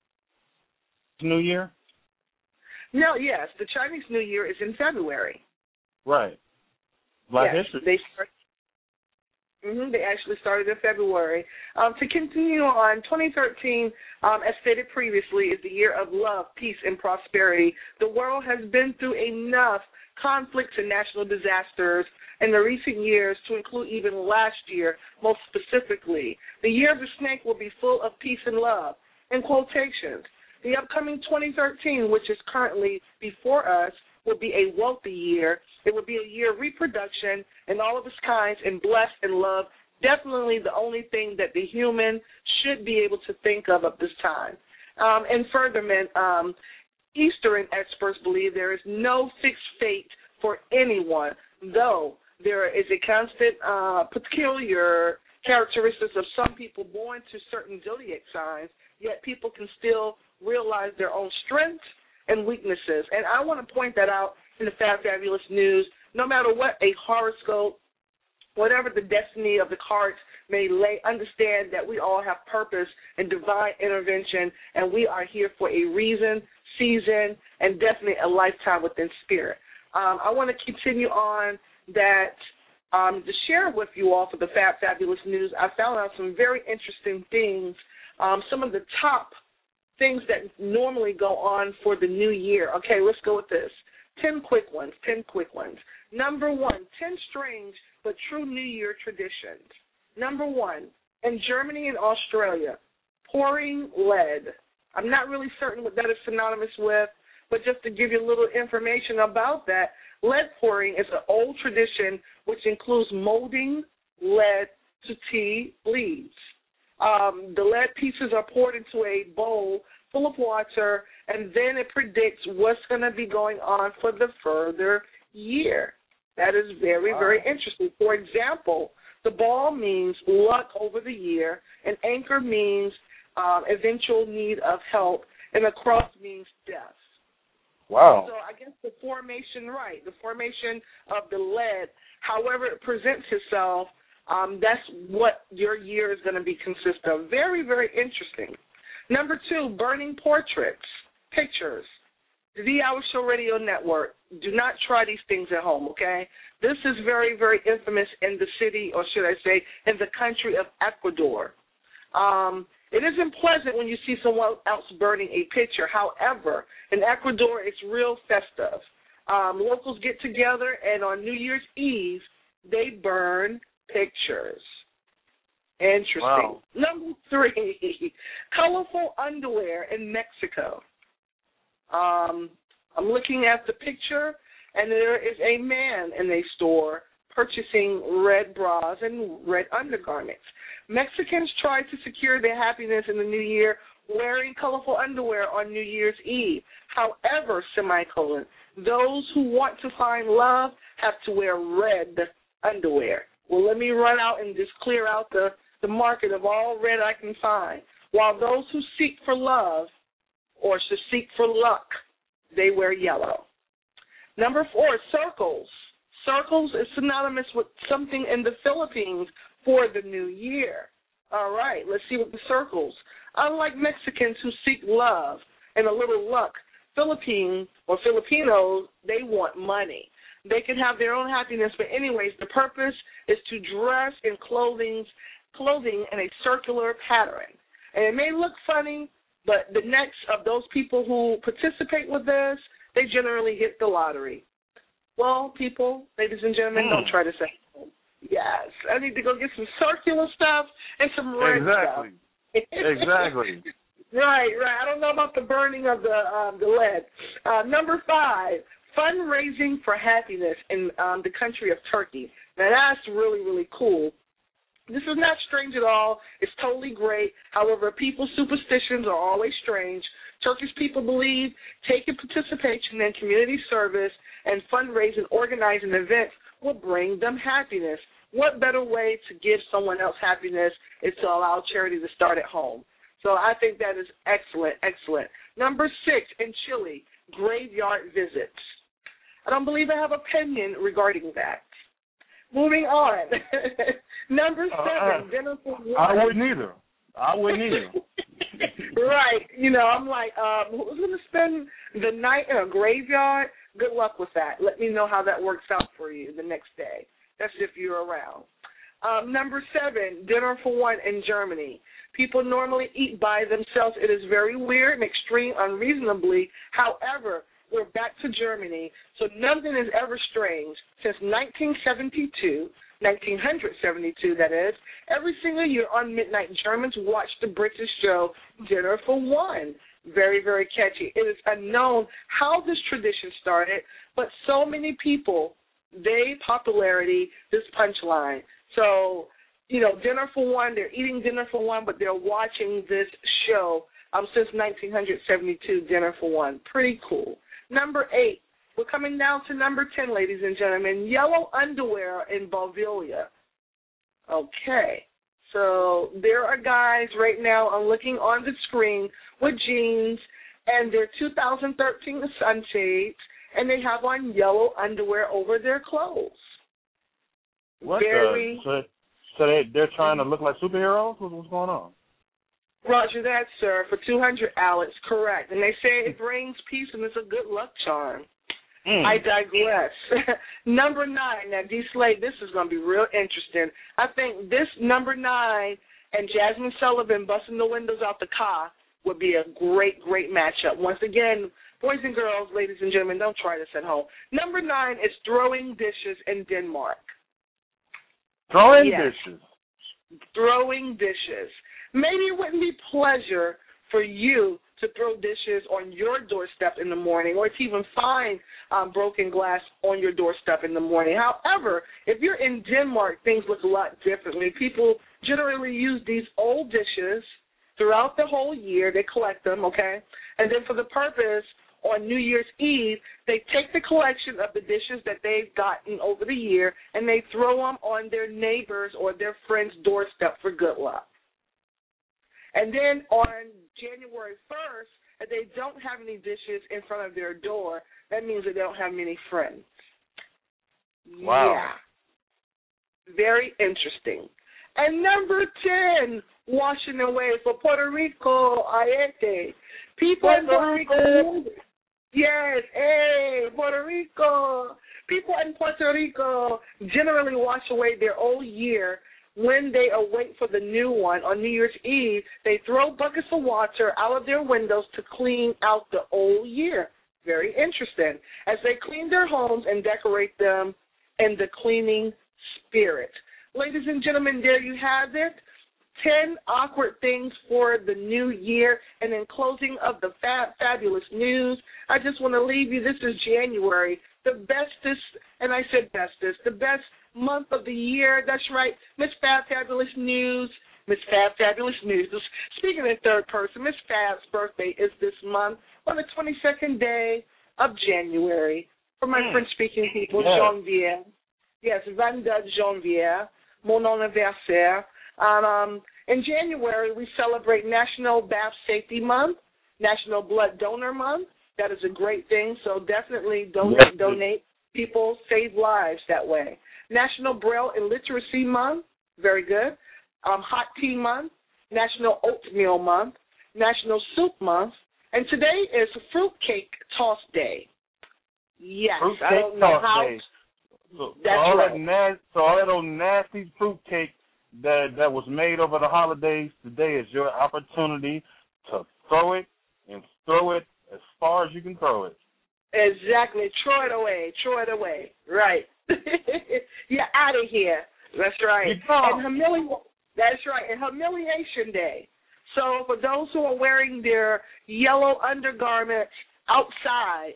Speaker 9: New Year?
Speaker 1: No, yes. The Chinese New Year is in February.
Speaker 9: Right. Black
Speaker 1: yes,
Speaker 9: history.
Speaker 1: They start, mm-hmm, they actually started in February. Um, to continue on, twenty thirteen, um, as stated previously, is the year of love, peace, and prosperity. The world has been through enough conflicts and national disasters in the recent years, to include even last year, most specifically. The year of the snake will be full of peace and love. In quotations, the upcoming twenty thirteen, which is currently before us, will be a wealthy year. It will be a year of reproduction and all of its kinds, and blessed and love. Definitely the only thing that the human should be able to think of at this time. Um, and furthermore, um, Eastern experts believe there is no fixed fate for anyone, though there is a constant uh, peculiar characteristics of some people born to certain zodiac signs, yet people can still realize their own strengths and weaknesses. And I want to point that out in the Fab Fabulous News. No matter what a horoscope, whatever the destiny of the cards may lay, understand that we all have purpose and divine intervention, and we are here for a reason, season, and definitely a lifetime within spirit. Um, I want to continue on that um, to share with you all for the Fab Fabulous News. I found out some very interesting things, um, some of the top things that normally go on for the new year. Okay, let's go with this. Ten quick ones, ten quick ones. Number one, ten strange but true New Year traditions. Number one, in Germany and Australia, pouring lead. I'm not really certain what that is synonymous with, but just to give you a little information about that, lead pouring is an old tradition which includes molding lead to tea leaves. Um, the lead pieces are poured into a bowl full of water, and then it predicts what's going to be going on for the further year. That is very, wow. very interesting. For example, the ball means luck over the year, an anchor means um, eventual need of help, and a cross means death.
Speaker 5: Wow.
Speaker 1: So I guess the formation, right, the formation of the lead, however it presents itself, um, that's what your year is going to be consist of. Very, very interesting. Number two, burning portraits, pictures. The V-Hour Show Radio Network, do not try these things at home, okay? This is very, very infamous in the city, or should I say, in the country of Ecuador. Um, it isn't pleasant when you see someone else burning a picture. However, in Ecuador, it's real festive. Um, locals get together, and on New Year's Eve, they burn pictures. Interesting.
Speaker 5: Wow.
Speaker 1: Number three, colorful underwear in Mexico. Um, I'm looking at the picture, and there is a man in a store purchasing red bras and red undergarments. Mexicans try to secure their happiness in the new year wearing colorful underwear on New Year's Eve. However, semicolon, those who want to find love have to wear red underwear. Well, let me run out and just clear out the, the market of all red I can find. While those who seek for love or to seek for luck, they wear yellow. Number four, circles. Circles is synonymous with something in the Philippines for the new year. All right, let's see what the circles. Unlike Mexicans who seek love and a little luck, Philippines or Filipinos, they want money. They can have their own happiness, but anyways, the purpose is to dress in clothing, clothing in a circular pattern. And it may look funny, but the next of those people who participate with this, they generally hit the lottery. Well, people, ladies and gentlemen, mm. don't try to say, yes, I need to go get some circular stuff and some red
Speaker 5: exactly.
Speaker 1: stuff.
Speaker 5: Exactly.
Speaker 1: Right, right. I don't know about the burning of the um, the lead. Uh, number five, fundraising for happiness in um, the country of Turkey. Now, that's really, really cool. This is not strange at all. It's totally great. However, people's superstitions are always strange. Turkish people believe taking participation in community service and fundraising, organizing events will bring them happiness. What better way to give someone else happiness is to allow charity to start at home. So I think that is excellent, excellent. Number six, in Chile, graveyard visits. I don't believe I have an opinion regarding that. Moving on. Number seven, uh, dinner for one.
Speaker 5: I wouldn't either. I wouldn't either.
Speaker 1: Right. You know, I'm like, um, who's going to spend the night in a graveyard? Good luck with that. Let me know how that works out for you the next day. That's if you're around. Um, number seven, dinner for one in Germany. People normally eat by themselves. It is very weird and extreme, unreasonably. However, we're back to Germany, so nothing is ever strange. Since nineteen seventy-two, nineteen seventy-two, that is, every single year on midnight, Germans watch the British show Dinner for One. Very, very catchy. It is unknown how this tradition started, but so many people, they popularity this punchline. So, you know, dinner for one, they're eating dinner for one, but they're watching this show um, since nineteen seventy-two, Dinner for One. Pretty cool. Number eight, we're coming down to number ten, ladies and gentlemen, yellow underwear in Bougainvillea. Okay, so there are guys right now, I'm looking on the screen, with jeans and their two thousand thirteen sunshades, and they have on yellow underwear over their clothes.
Speaker 9: What
Speaker 1: Very,
Speaker 9: the? So, so they, they're trying to look like superheroes? What's, what's going on?
Speaker 1: Roger that, sir, for two hundred, Alex, correct. And they say it brings peace and it's a good luck charm. Mm. I digress. Number nine, now, D. Slade, this is going to be real interesting. I think this number nine and Jasmine Sullivan busting the windows out the car would be a great, great matchup. Once again, boys and girls, ladies and gentlemen, don't try this at home. Number nine is throwing dishes in Denmark.
Speaker 9: Throwing
Speaker 1: yes.
Speaker 9: dishes?
Speaker 1: Throwing dishes. Maybe it wouldn't be pleasure for you to throw dishes on your doorstep in the morning or to even find um, broken glass on your doorstep in the morning. However, if you're in Denmark, things look a lot differently. People generally use these old dishes throughout the whole year. They collect them, okay? And then for the purpose, on New Year's Eve, they take the collection of the dishes that they've gotten over the year and they throw them on their neighbors' or their friends' doorstep for good luck. And then on January first, if they don't have any dishes in front of their door, that means they don't have many friends.
Speaker 9: Wow.
Speaker 1: Yeah. Very interesting. And number ten, washing away for Puerto Rico, Ayete. People in Puerto Rico. Yes, hey, Puerto Rico. People in Puerto Rico generally wash away their old year. When they await for the new one on New Year's Eve, they throw buckets of water out of their windows to clean out the old year. Very interesting. As they clean their homes and decorate them in the cleaning spirit. Ladies and gentlemen, there you have it. Ten awkward things for the new year. And in closing of the fab, fabulous news, I just want to leave you. This is January, the bestest, and I said bestest, the best month of the year. That's right, Miss Fab Fabulous News. Miss Fab Fabulous News. Speaking in third person, Miss Fab's birthday is this month on the twenty-second day of January. For my mm. French-speaking people, yeah. Janvier. Yes, vingt-deux Janvier, mon anniversaire. Um, um, in January, we celebrate National Bath Safety Month, National Blood Donor Month. That is a great thing, so definitely donate, yes. donate. People save lives that way. National Braille and Literacy Month, very good. Um, Hot Tea Month, National Oatmeal Month, National Soup Month, and today is Fruitcake Toss Day. Yes,
Speaker 9: fruitcake
Speaker 1: I don't know how.
Speaker 9: Day. So,
Speaker 1: that's
Speaker 9: all
Speaker 1: right.
Speaker 9: That nas- so all that old nasty fruitcake that that was made over the holidays, today is your opportunity to throw it and throw it as far as you can throw it.
Speaker 1: Exactly. Throw it away. Throw it away. Right. You're out of here. That's right. And humili- That's right. And Humiliation Day. So for those who are wearing their yellow undergarments outside,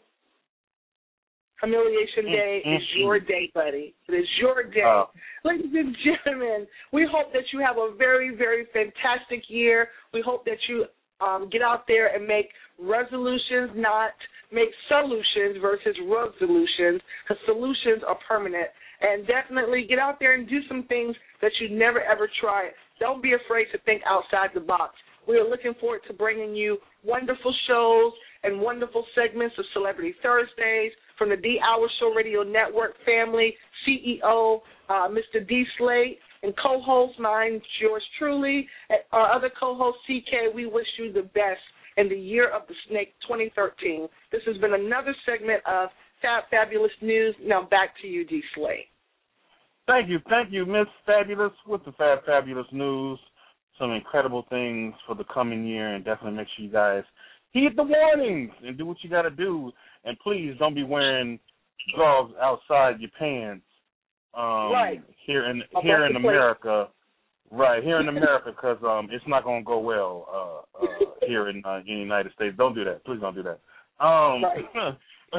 Speaker 1: Humiliation Day mm-hmm. is your day, buddy. It is your day. Uh, Ladies and gentlemen, we hope that you have a very, very fantastic year. We hope that you um, get out there and make resolutions, not make solutions versus resolutions, because solutions are permanent. And definitely get out there and do some things that you never, ever tried. Don't be afraid to think outside the box. We are looking forward to bringing you wonderful shows and wonderful segments of Celebrity Thursdays from the D-Hour Show Radio Network family, C E O, uh, Mister D. Slate, and co-host mine, yours truly, and our other co-host, C K. We wish you the best in the year of the snake, twenty thirteen. This has been another segment of Fab Fabulous News. Now back to you, D. Slade.
Speaker 9: Thank you. Thank you, Miss Fabulous, with the Fab Fabulous News. Some incredible things for the coming year, and definitely make sure you guys heed the warnings and do what you got to do. And please don't be wearing gloves outside your pants um,
Speaker 1: right.
Speaker 9: here in here in America. Right, here in America, because um, it's not going to go well uh, uh, here in, uh, in the United States. Don't do that. Please don't do that. Um,
Speaker 1: right.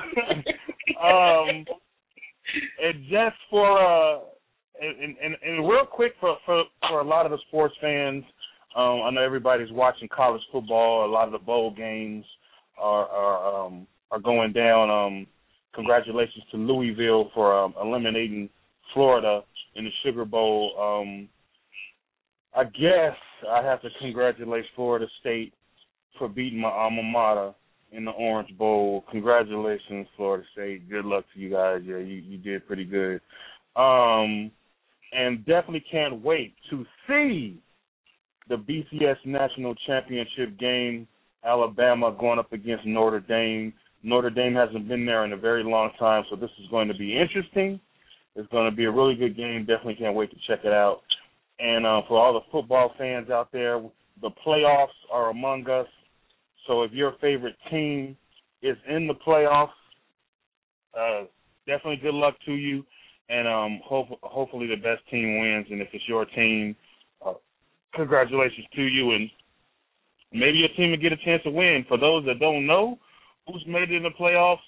Speaker 9: um, and just for, uh, and, and, and real quick for, for, for a lot of the sports fans, Um, I know everybody's watching college football. A lot of the bowl games are are, um, are going down. Um, congratulations to Louisville for um, eliminating Florida in the Sugar Bowl. Um, I guess I have to congratulate Florida State for beating my alma mater in the Orange Bowl. Congratulations, Florida State. Good luck to you guys. Yeah, you, you did pretty good. Um, and definitely can't wait to see the B C S National Championship game, Alabama going up against Notre Dame. Notre Dame hasn't been there in a very long time, so this is going to be interesting. It's going to be a really good game. Definitely can't wait to check it out. And uh, for all the football fans out there, the playoffs are among us. So if your favorite team is in the playoffs, uh, definitely good luck to you. And um, hope, hopefully the best team wins. And if it's your team, uh, congratulations to you. And maybe your team will get a chance to win. For those that don't know who's made it in the playoffs,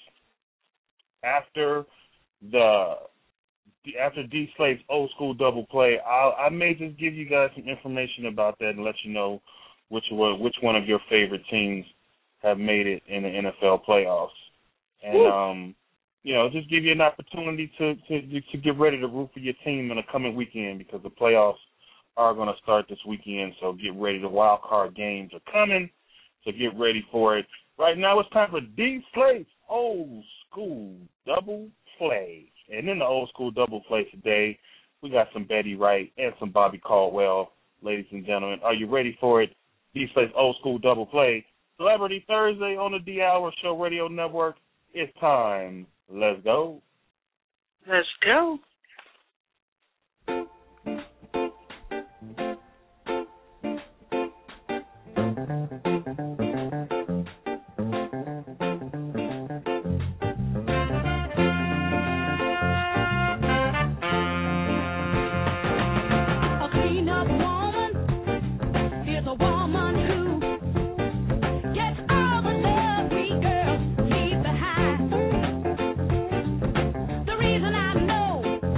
Speaker 9: after the after D Slave's old school double play, I'll, I may just give you guys some information about that and let you know which one, which one of your favorite teams have made it in the N F L playoffs. And, Woo. um, you know, just give you an opportunity to, to, to get ready to root for your team in the coming weekend because the playoffs are going to start this weekend. So get ready. The wild card games are coming, so get ready for it. Right now it's time for D Slave's old school double play. And in the old school double play today, we got some Betty Wright and some Bobby Caldwell. Ladies and gentlemen, are you ready for it? D-Slave's old school double play. Celebrity Thursday on the D-Hour Show Radio Network. It's time. Let's go.
Speaker 1: Let's go.
Speaker 7: The reason I know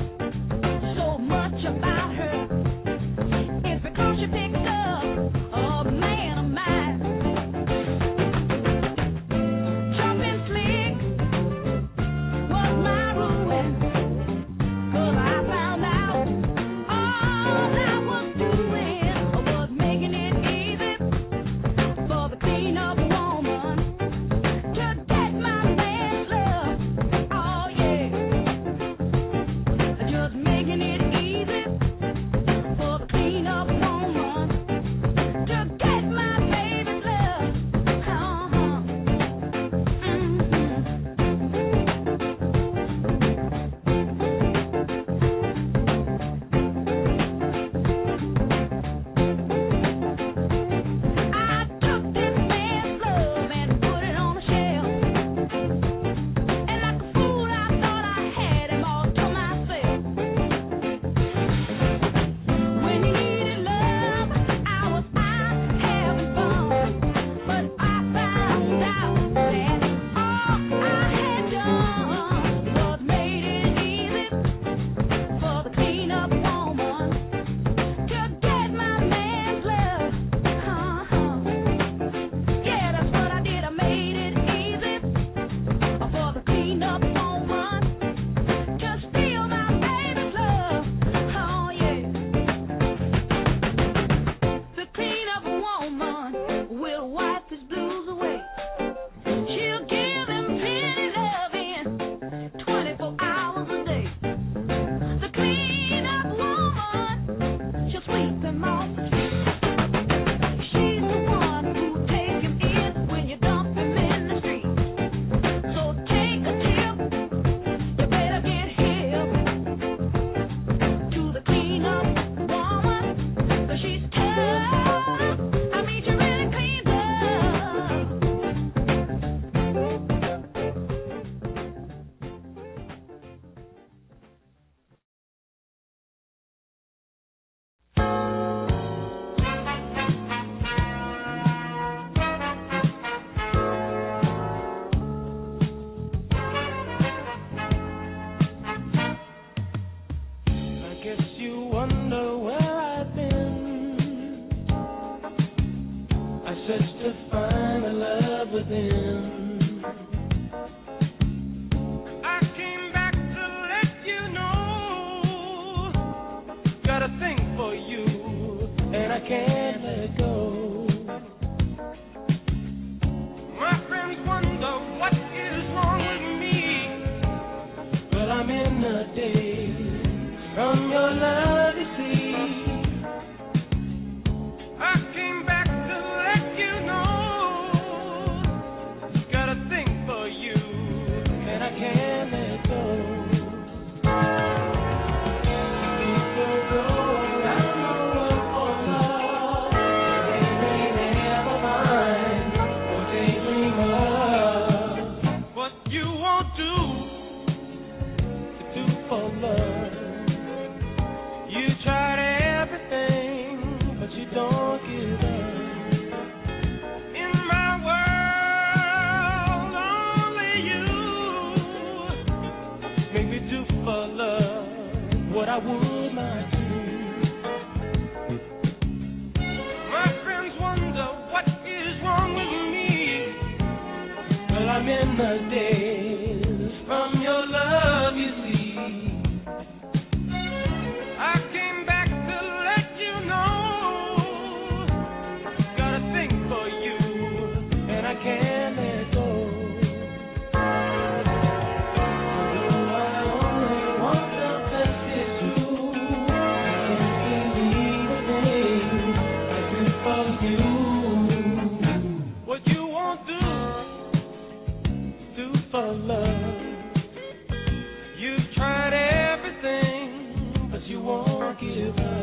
Speaker 7: the days from your love, you see. I came back to let you know, got a thing for you, and I can't let go. People go around the world for love, they may never find what they dream of. What you won't do to do for love. You tried everything, but you don't give up. In my world, only you make me do for love what I would not do. My friends wonder what is wrong with me. Well, I'm in the days from your love, you see. I came back to let you know, got a thing for you, and I can't let go. Although I only want the best, it's true. You can't believe the things I do for you. What you won't do, do for love. You've tried everything, but you won't give up.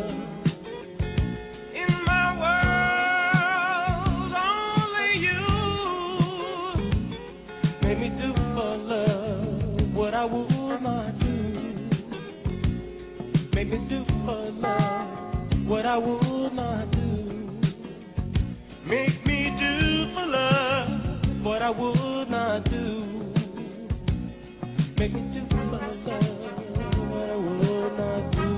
Speaker 7: In my world, only you made me do for love what I would not do. Make me do for love what I would not do. Make me do for love what I would not do. Make me do for love what I would not do.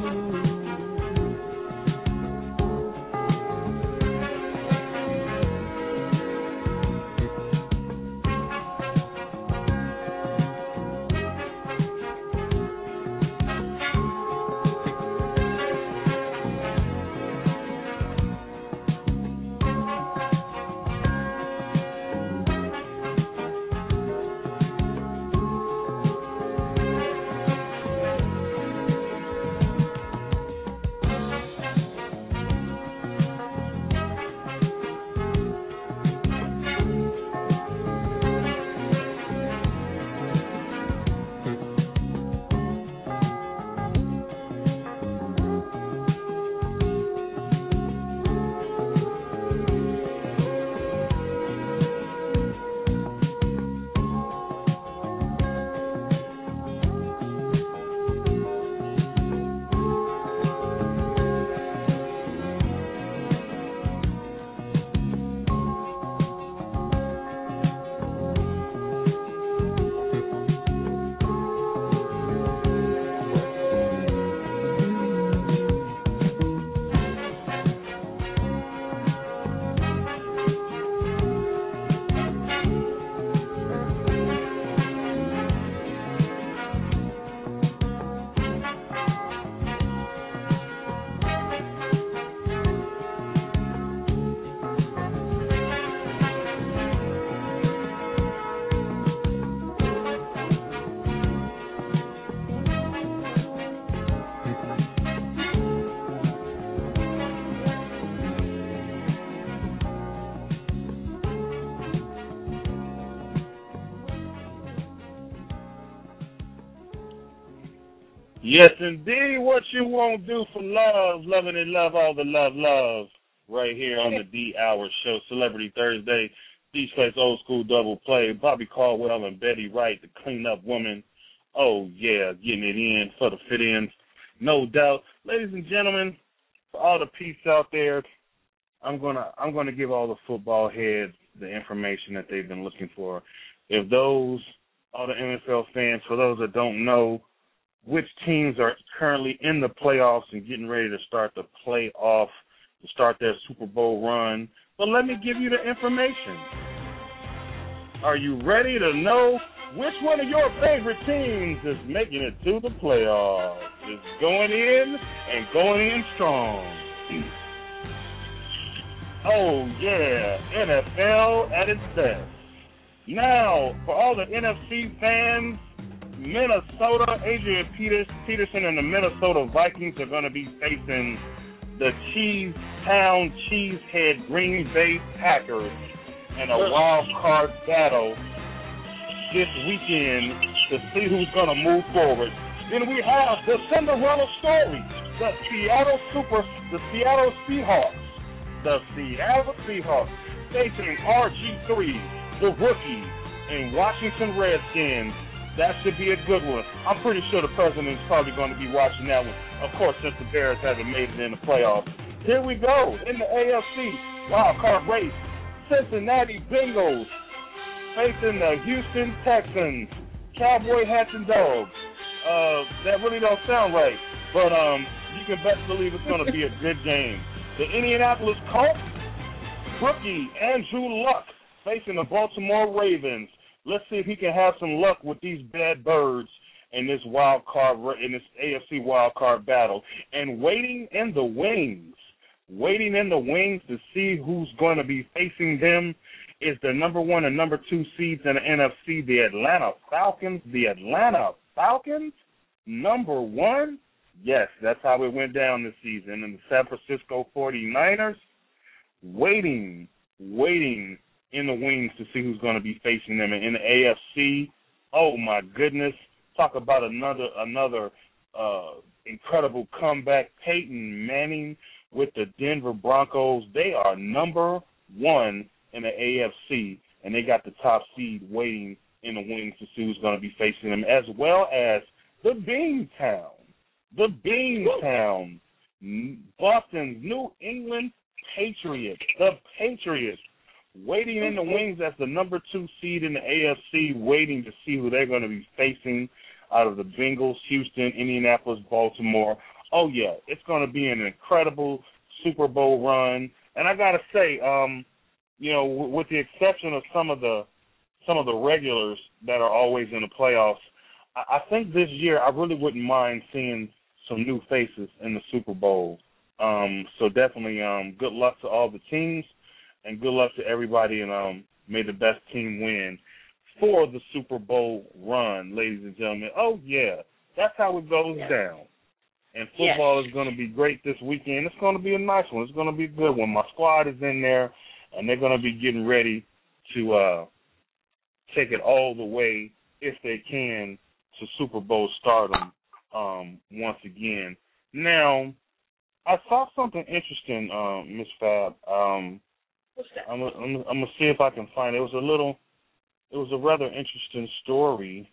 Speaker 9: Yes, indeed. What you won't do for love, loving and love all the love, love. Right here on the D Hour Show, Celebrity Thursday. D-Space Old School Double Play. Bobby Caldwell and Betty Wright, the clean-up woman. Oh, yeah, getting it in for the fit-ins. No doubt. Ladies and gentlemen, for all the peeps out there, I'm gonna I'm gonna give all the football heads the information that they've been looking for. If those, all the N F L fans, for those that don't know, which teams are currently in the playoffs and getting ready to start the playoff, to start their Super Bowl run. But let me give you the information. Are you ready to know which one of your favorite teams is making it to the playoffs? Is going in and going in strong. Oh, yeah, N F L at its best. Now, for all the N F C fans, Minnesota, Adrian Peters, Peterson and the Minnesota Vikings are going to be facing the Cheese Town Cheesehead Green Bay Packers in a wild card battle this weekend to see who's going to move forward. Then we have the Cinderella story, the Seattle Super, the Seattle Seahawks, the Seattle Seahawks facing R G three, the rookie, and Washington Redskins. That should be a good one. I'm pretty sure the president's probably going to be watching that one. Of course, since the Bears haven't made it in the playoffs. Here we go in the A F C wild card race. Cincinnati Bengals facing the Houston Texans. Cowboy hats and dogs. Uh, that really don't sound right, but um, you can best believe it's going to be a good game. The Indianapolis Colts rookie Andrew Luck facing the Baltimore Ravens. Let's see if he can have some luck with these bad birds in this wild card, in this A F C wild card battle. And waiting in the wings, waiting in the wings to see who's going to be facing them is the number one and number two seeds in the N F C, the Atlanta Falcons. The Atlanta Falcons, number one. Yes, that's how it went down this season. And the San Francisco forty-niners, waiting, waiting in the wings to see who's going to be facing them. And in the A F C, oh my goodness, talk about another another uh, incredible comeback. Peyton Manning with the Denver Broncos. They are number one in the A F C, and they got the top seed waiting in the wings to see who's going to be facing them, as well as the Beantown, the Beantown, Boston's New England Patriots, the Patriots, waiting in the wings as the number two seed in the A F C, waiting to see who they're going to be facing out of the Bengals, Houston, Indianapolis, Baltimore. Oh, yeah, it's going to be an incredible Super Bowl run. And I got to say, um, you know, w- with the exception of some of the some of the regulars that are always in the playoffs, I, I think this year I really wouldn't mind seeing some new faces in the Super Bowl. Um, so definitely um, good luck to all the teams. And good luck to everybody, and um, may the best team win for the Super Bowl run, ladies and gentlemen. Oh, yeah, that's how it goes yes. down. And football yes. is going to be great this weekend. It's going to be a nice one. It's going to be a good one. My squad is in there, and they're going to be getting ready to uh, take it all the way, if they can, to Super Bowl stardom um, once again. Now, I saw something interesting, um, Miz Fab. Um, I'm gonna, I'm, I'm gonna see if I can find it. It was a little, it was a rather interesting story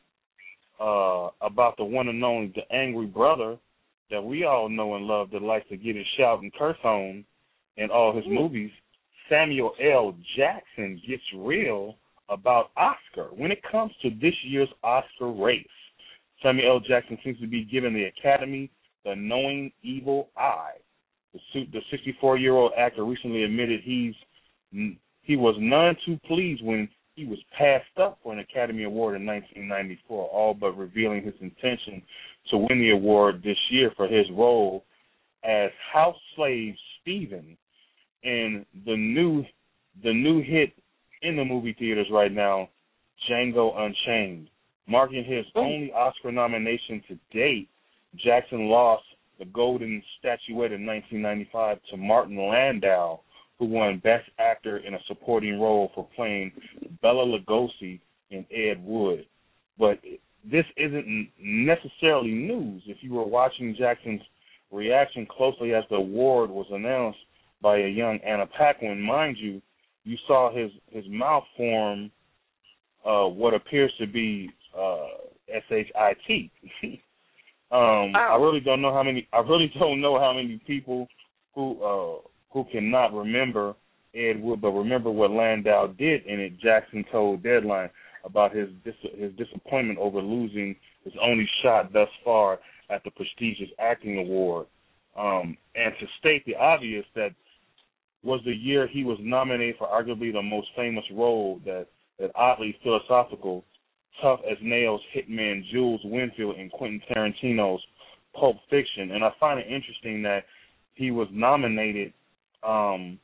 Speaker 9: uh, about the one and only, the angry brother that we all know and love that likes to get his shout and curse on in all his movies. Samuel L. Jackson gets real about Oscar when it comes to this year's Oscar race. Samuel L. Jackson seems to be giving the Academy the knowing evil eye. The, the sixty-four-year-old actor recently admitted he's He was none too pleased when he was passed up for an Academy Award in nineteen ninety-four, all but revealing his intention to win the award this year for his role as house slave Stephen in the new the new hit in the movie theaters right now, Django Unchained. Marking his only Oscar nomination to date, Jackson lost the Golden Statuette in nineteen ninety-five to Martin Landau, who won Best Actor in a Supporting Role for playing Bela Lugosi in Ed Wood. But this isn't necessarily news. If you were watching Jackson's reaction closely as the award was announced by a young Anna Paquin, mind you, you saw his, his mouth form uh, what appears to be uh, S H I T. um, I really don't know how many. I really don't know how many people who. Uh, who cannot remember Ed Wood, but remember what Landau did in it. Jackson told Deadline about his dis- his disappointment over losing his only shot thus far at the prestigious acting award. Um, and to state the obvious, that was the year he was nominated for arguably the most famous role, that, that oddly philosophical, tough-as-nails hitman Jules Winfield in Quentin Tarantino's Pulp Fiction. And I find it interesting that he was nominated Um,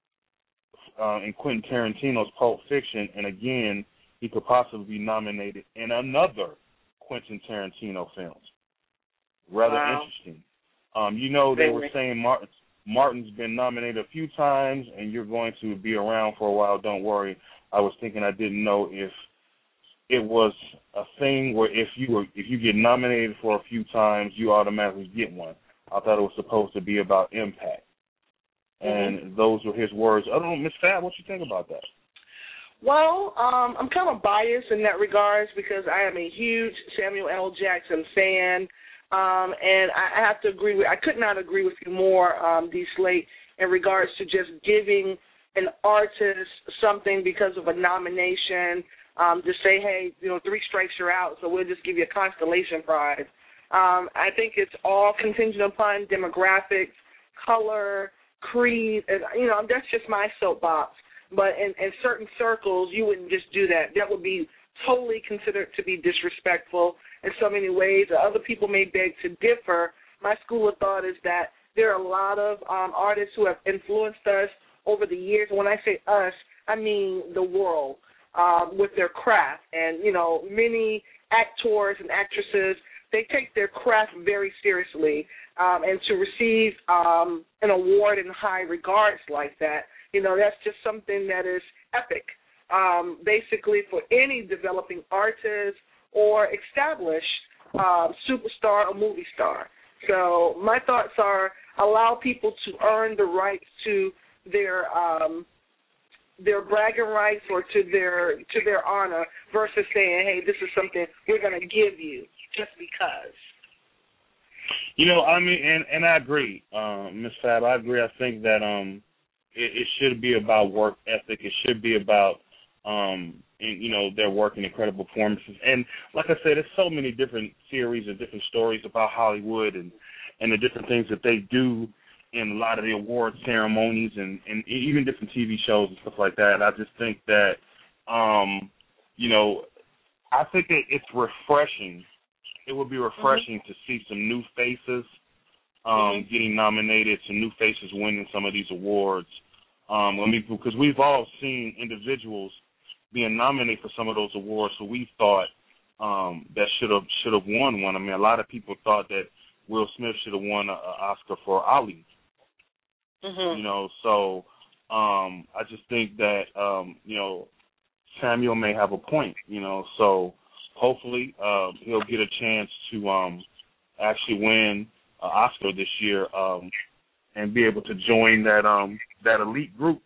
Speaker 9: uh, in Quentin Tarantino's Pulp Fiction, and again, he could possibly be nominated in another Quentin Tarantino films. Rather
Speaker 1: wow.
Speaker 9: interesting. Um, you know, they
Speaker 1: really?
Speaker 9: were saying Martin, Martin's been nominated a few times, and you're going to be around for a while. Don't worry. I was thinking I didn't know if it was a thing where if you were if you get nominated for a few times, you automatically get one. I thought it was supposed to be about impact. And mm-hmm. those were his words. I don't know, Miz Fab, what you think about that?
Speaker 1: Well, um, I'm kind of biased in that regards because I am a huge Samuel L. Jackson fan, um, and I have to agree with. I could not agree with you more, um, D. Slate, in regards to just giving an artist something because of a nomination. Um, to say, hey, you know, three strikes you're out, so we'll just give you a constellation prize. Um, I think it's all contingent upon demographics, color, creed, and you know, that's just my soapbox. But in, in certain circles, you wouldn't just do that. That would be totally considered to be disrespectful in so many ways. Other people may beg to differ. My school of thought is that there are a lot of um, artists who have influenced us over the years. And when I say us, I mean the world um, with their craft. And, you know, many actors and actresses, they take their craft very seriously. Um, and to receive um, an award in high regards like that, you know, that's just something that is epic, um, basically for any developing artist or established uh, superstar or movie star. So my thoughts are allow people to earn the rights to their um, their bragging rights or to their to their honor versus saying, hey, this is something we're going to give you just because.
Speaker 9: You know, I mean, and, and I agree, um, Miz Fab. I agree. I think that um, it, it should be about work ethic. It should be about, um, and, you know, their work and incredible performances. And like I said, there's so many different series and different stories about Hollywood and, and the different things that they do in a lot of the award ceremonies and, and even different T V shows and stuff like that. And I just think that, um, you know, I think it, it's refreshing. It would be refreshing mm-hmm. to see some new faces um, mm-hmm. getting nominated, some new faces winning some of these awards. Um, I mean, because we've all seen individuals being nominated for some of those awards, so we thought um, that should have should have won one. I mean, a lot of people thought that Will Smith should have won an Oscar for Ali. Mm-hmm. You know, so um, I just think that um, you know, Samuel may have a point. You know, so. Hopefully, uh, he'll get a chance to um, actually win an Oscar this year um, and be able to join that um, that elite group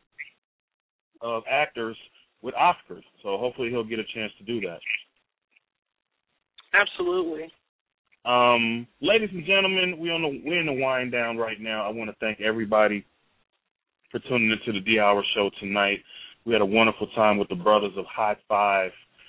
Speaker 9: of actors with Oscars. So hopefully, he'll get a chance to do that.
Speaker 1: Absolutely.
Speaker 9: Um, ladies and gentlemen, we're on the we're in the wind down right now. I want to thank everybody for tuning into the D Hour Show tonight. We had a wonderful time with the brothers of High Five.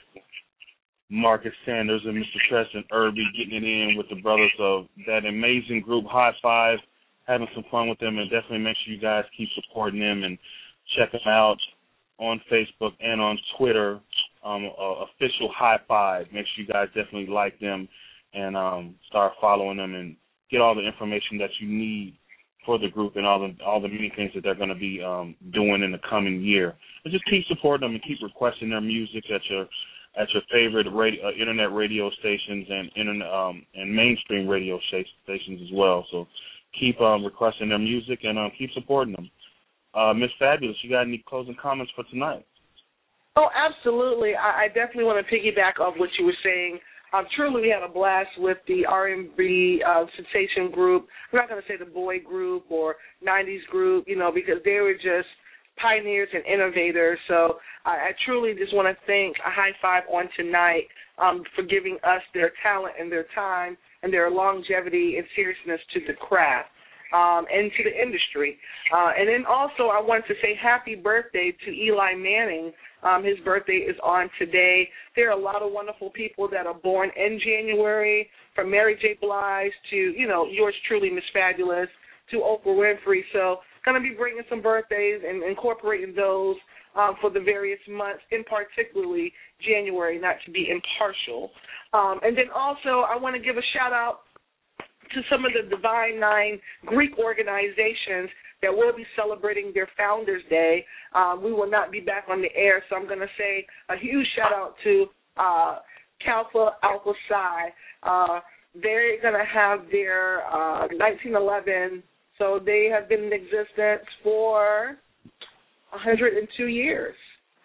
Speaker 9: Marcus Sanders and Mister Treston Irby getting it in with the brothers of that amazing group, High Five, having some fun with them, and definitely make sure you guys keep supporting them and check them out on Facebook and on Twitter, um, uh, official High Five. Make sure you guys definitely like them and um, start following them and get all the information that you need for the group and all the all the many things that they're going to be um, doing in the coming year. And just keep supporting them and keep requesting their music at your at your favorite radio, uh, internet radio stations and internet um, and mainstream radio stations as well. So keep um, requesting their music and um, keep supporting them. Uh, Miss Fabulous, you got any closing comments for tonight?
Speaker 1: Oh, absolutely. I, I definitely want to piggyback off what you were saying. Um, truly, we had a blast with the R and B uh, sensation group. I'm not going to say the boy group or nineties group, you know, because they were just pioneers and innovators. So I, I truly just want to thank a High Five on tonight um, for giving us their talent and their time and their longevity and seriousness to the craft um, and to the industry. Uh, and then also I want to say happy birthday to Eli Manning. Um, his birthday is on today. There are a lot of wonderful people that are born in January, from Mary J. Blige to, you know, yours truly, Miss Fabulous, to Oprah Winfrey. So going to be bringing some birthdays and incorporating those um, for the various months, in particularly January, not to be impartial. Um, and then also I want to give a shout-out to some of the Divine Nine Greek organizations that will be celebrating their Founders Day. Um, we will not be back on the air, so I'm going to say a huge shout-out to uh, Kappa Alpha Psi. Uh, they're going to have their uh, nineteen eleven, so they have been in existence for one hundred two years.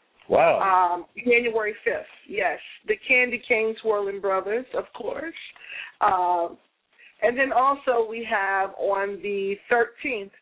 Speaker 9: Wow.
Speaker 1: Um, January fifth, yes. The Candy Cane Twirling Brothers, of course. Um, and then also we have on the thirteenth,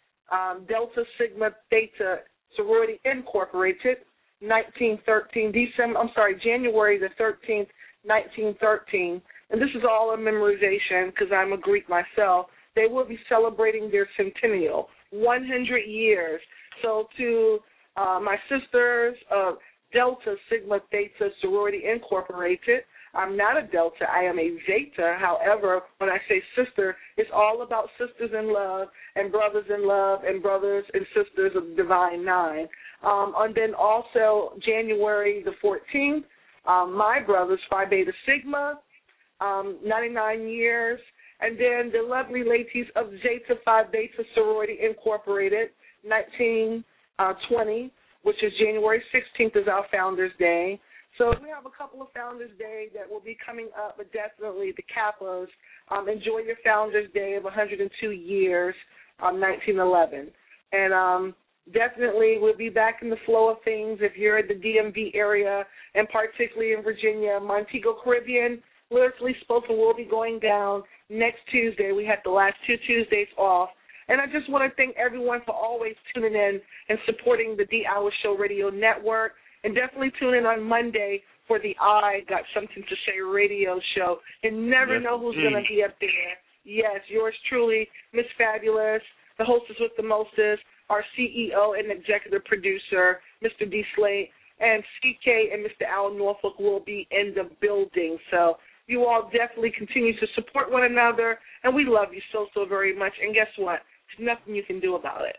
Speaker 1: um, Delta Sigma Theta Sorority Incorporated, nineteen thirteen, December, I'm sorry, January the thirteenth, nineteen thirteen. And this is all a memorization because I'm a Greek myself. They will be celebrating their centennial, one hundred years. So to uh, my sisters of Delta Sigma Theta Sorority Incorporated, I'm not a Delta, I am a Zeta. However, when I say sister, it's all about sisters in love and brothers in love and brothers and sisters of Divine Nine. Um, and then also January the fourteenth, um, my brothers, Phi Beta Sigma, um, ninety-nine years. And then the lovely ladies of Zeta Phi Beta Sorority Incorporated, nineteen twenty, which is January sixteenth is our Founders Day. So we have a couple of Founders Day that will be coming up, but definitely the Kappas, um, enjoy your Founders Day of one hundred two years, um, nineteen eleven. And um, definitely we'll be back in the flow of things if you're in the D M V area, and particularly in Virginia, Montego Caribbean. Lyrically Spoken will be going down next Tuesday. We had the last two Tuesdays off. And I just want to thank everyone for always tuning in and supporting the D Hour Show Radio Network. And definitely tune in on Monday for the I Got Something to Say radio show. And never
Speaker 9: yes,
Speaker 1: know who's
Speaker 9: geez.
Speaker 1: going to be up there. Yes, yours truly, Miss Fabulous, the hostess with the mostest, our C E O and executive producer, Mister D. Slate, and C K and Mister Al Norfolk will be in the building. So you all definitely continue to support one another, and we love you so, so very much. And guess what? There's nothing you can do about it.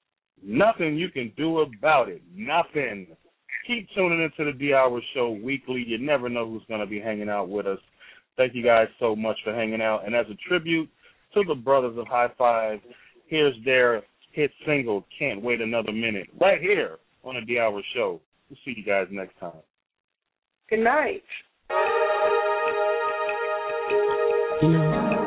Speaker 9: Nothing you can do about it. Nothing. Keep tuning into the D Hour Show weekly. You never know who's going to be hanging out with us. Thank you guys so much for hanging out. And as a tribute to the Brothers of High Five, here's their hit single, Can't Wait Another Minute, right here on the D Hour Show. We'll see you guys next time.
Speaker 1: Good night.
Speaker 11: You know,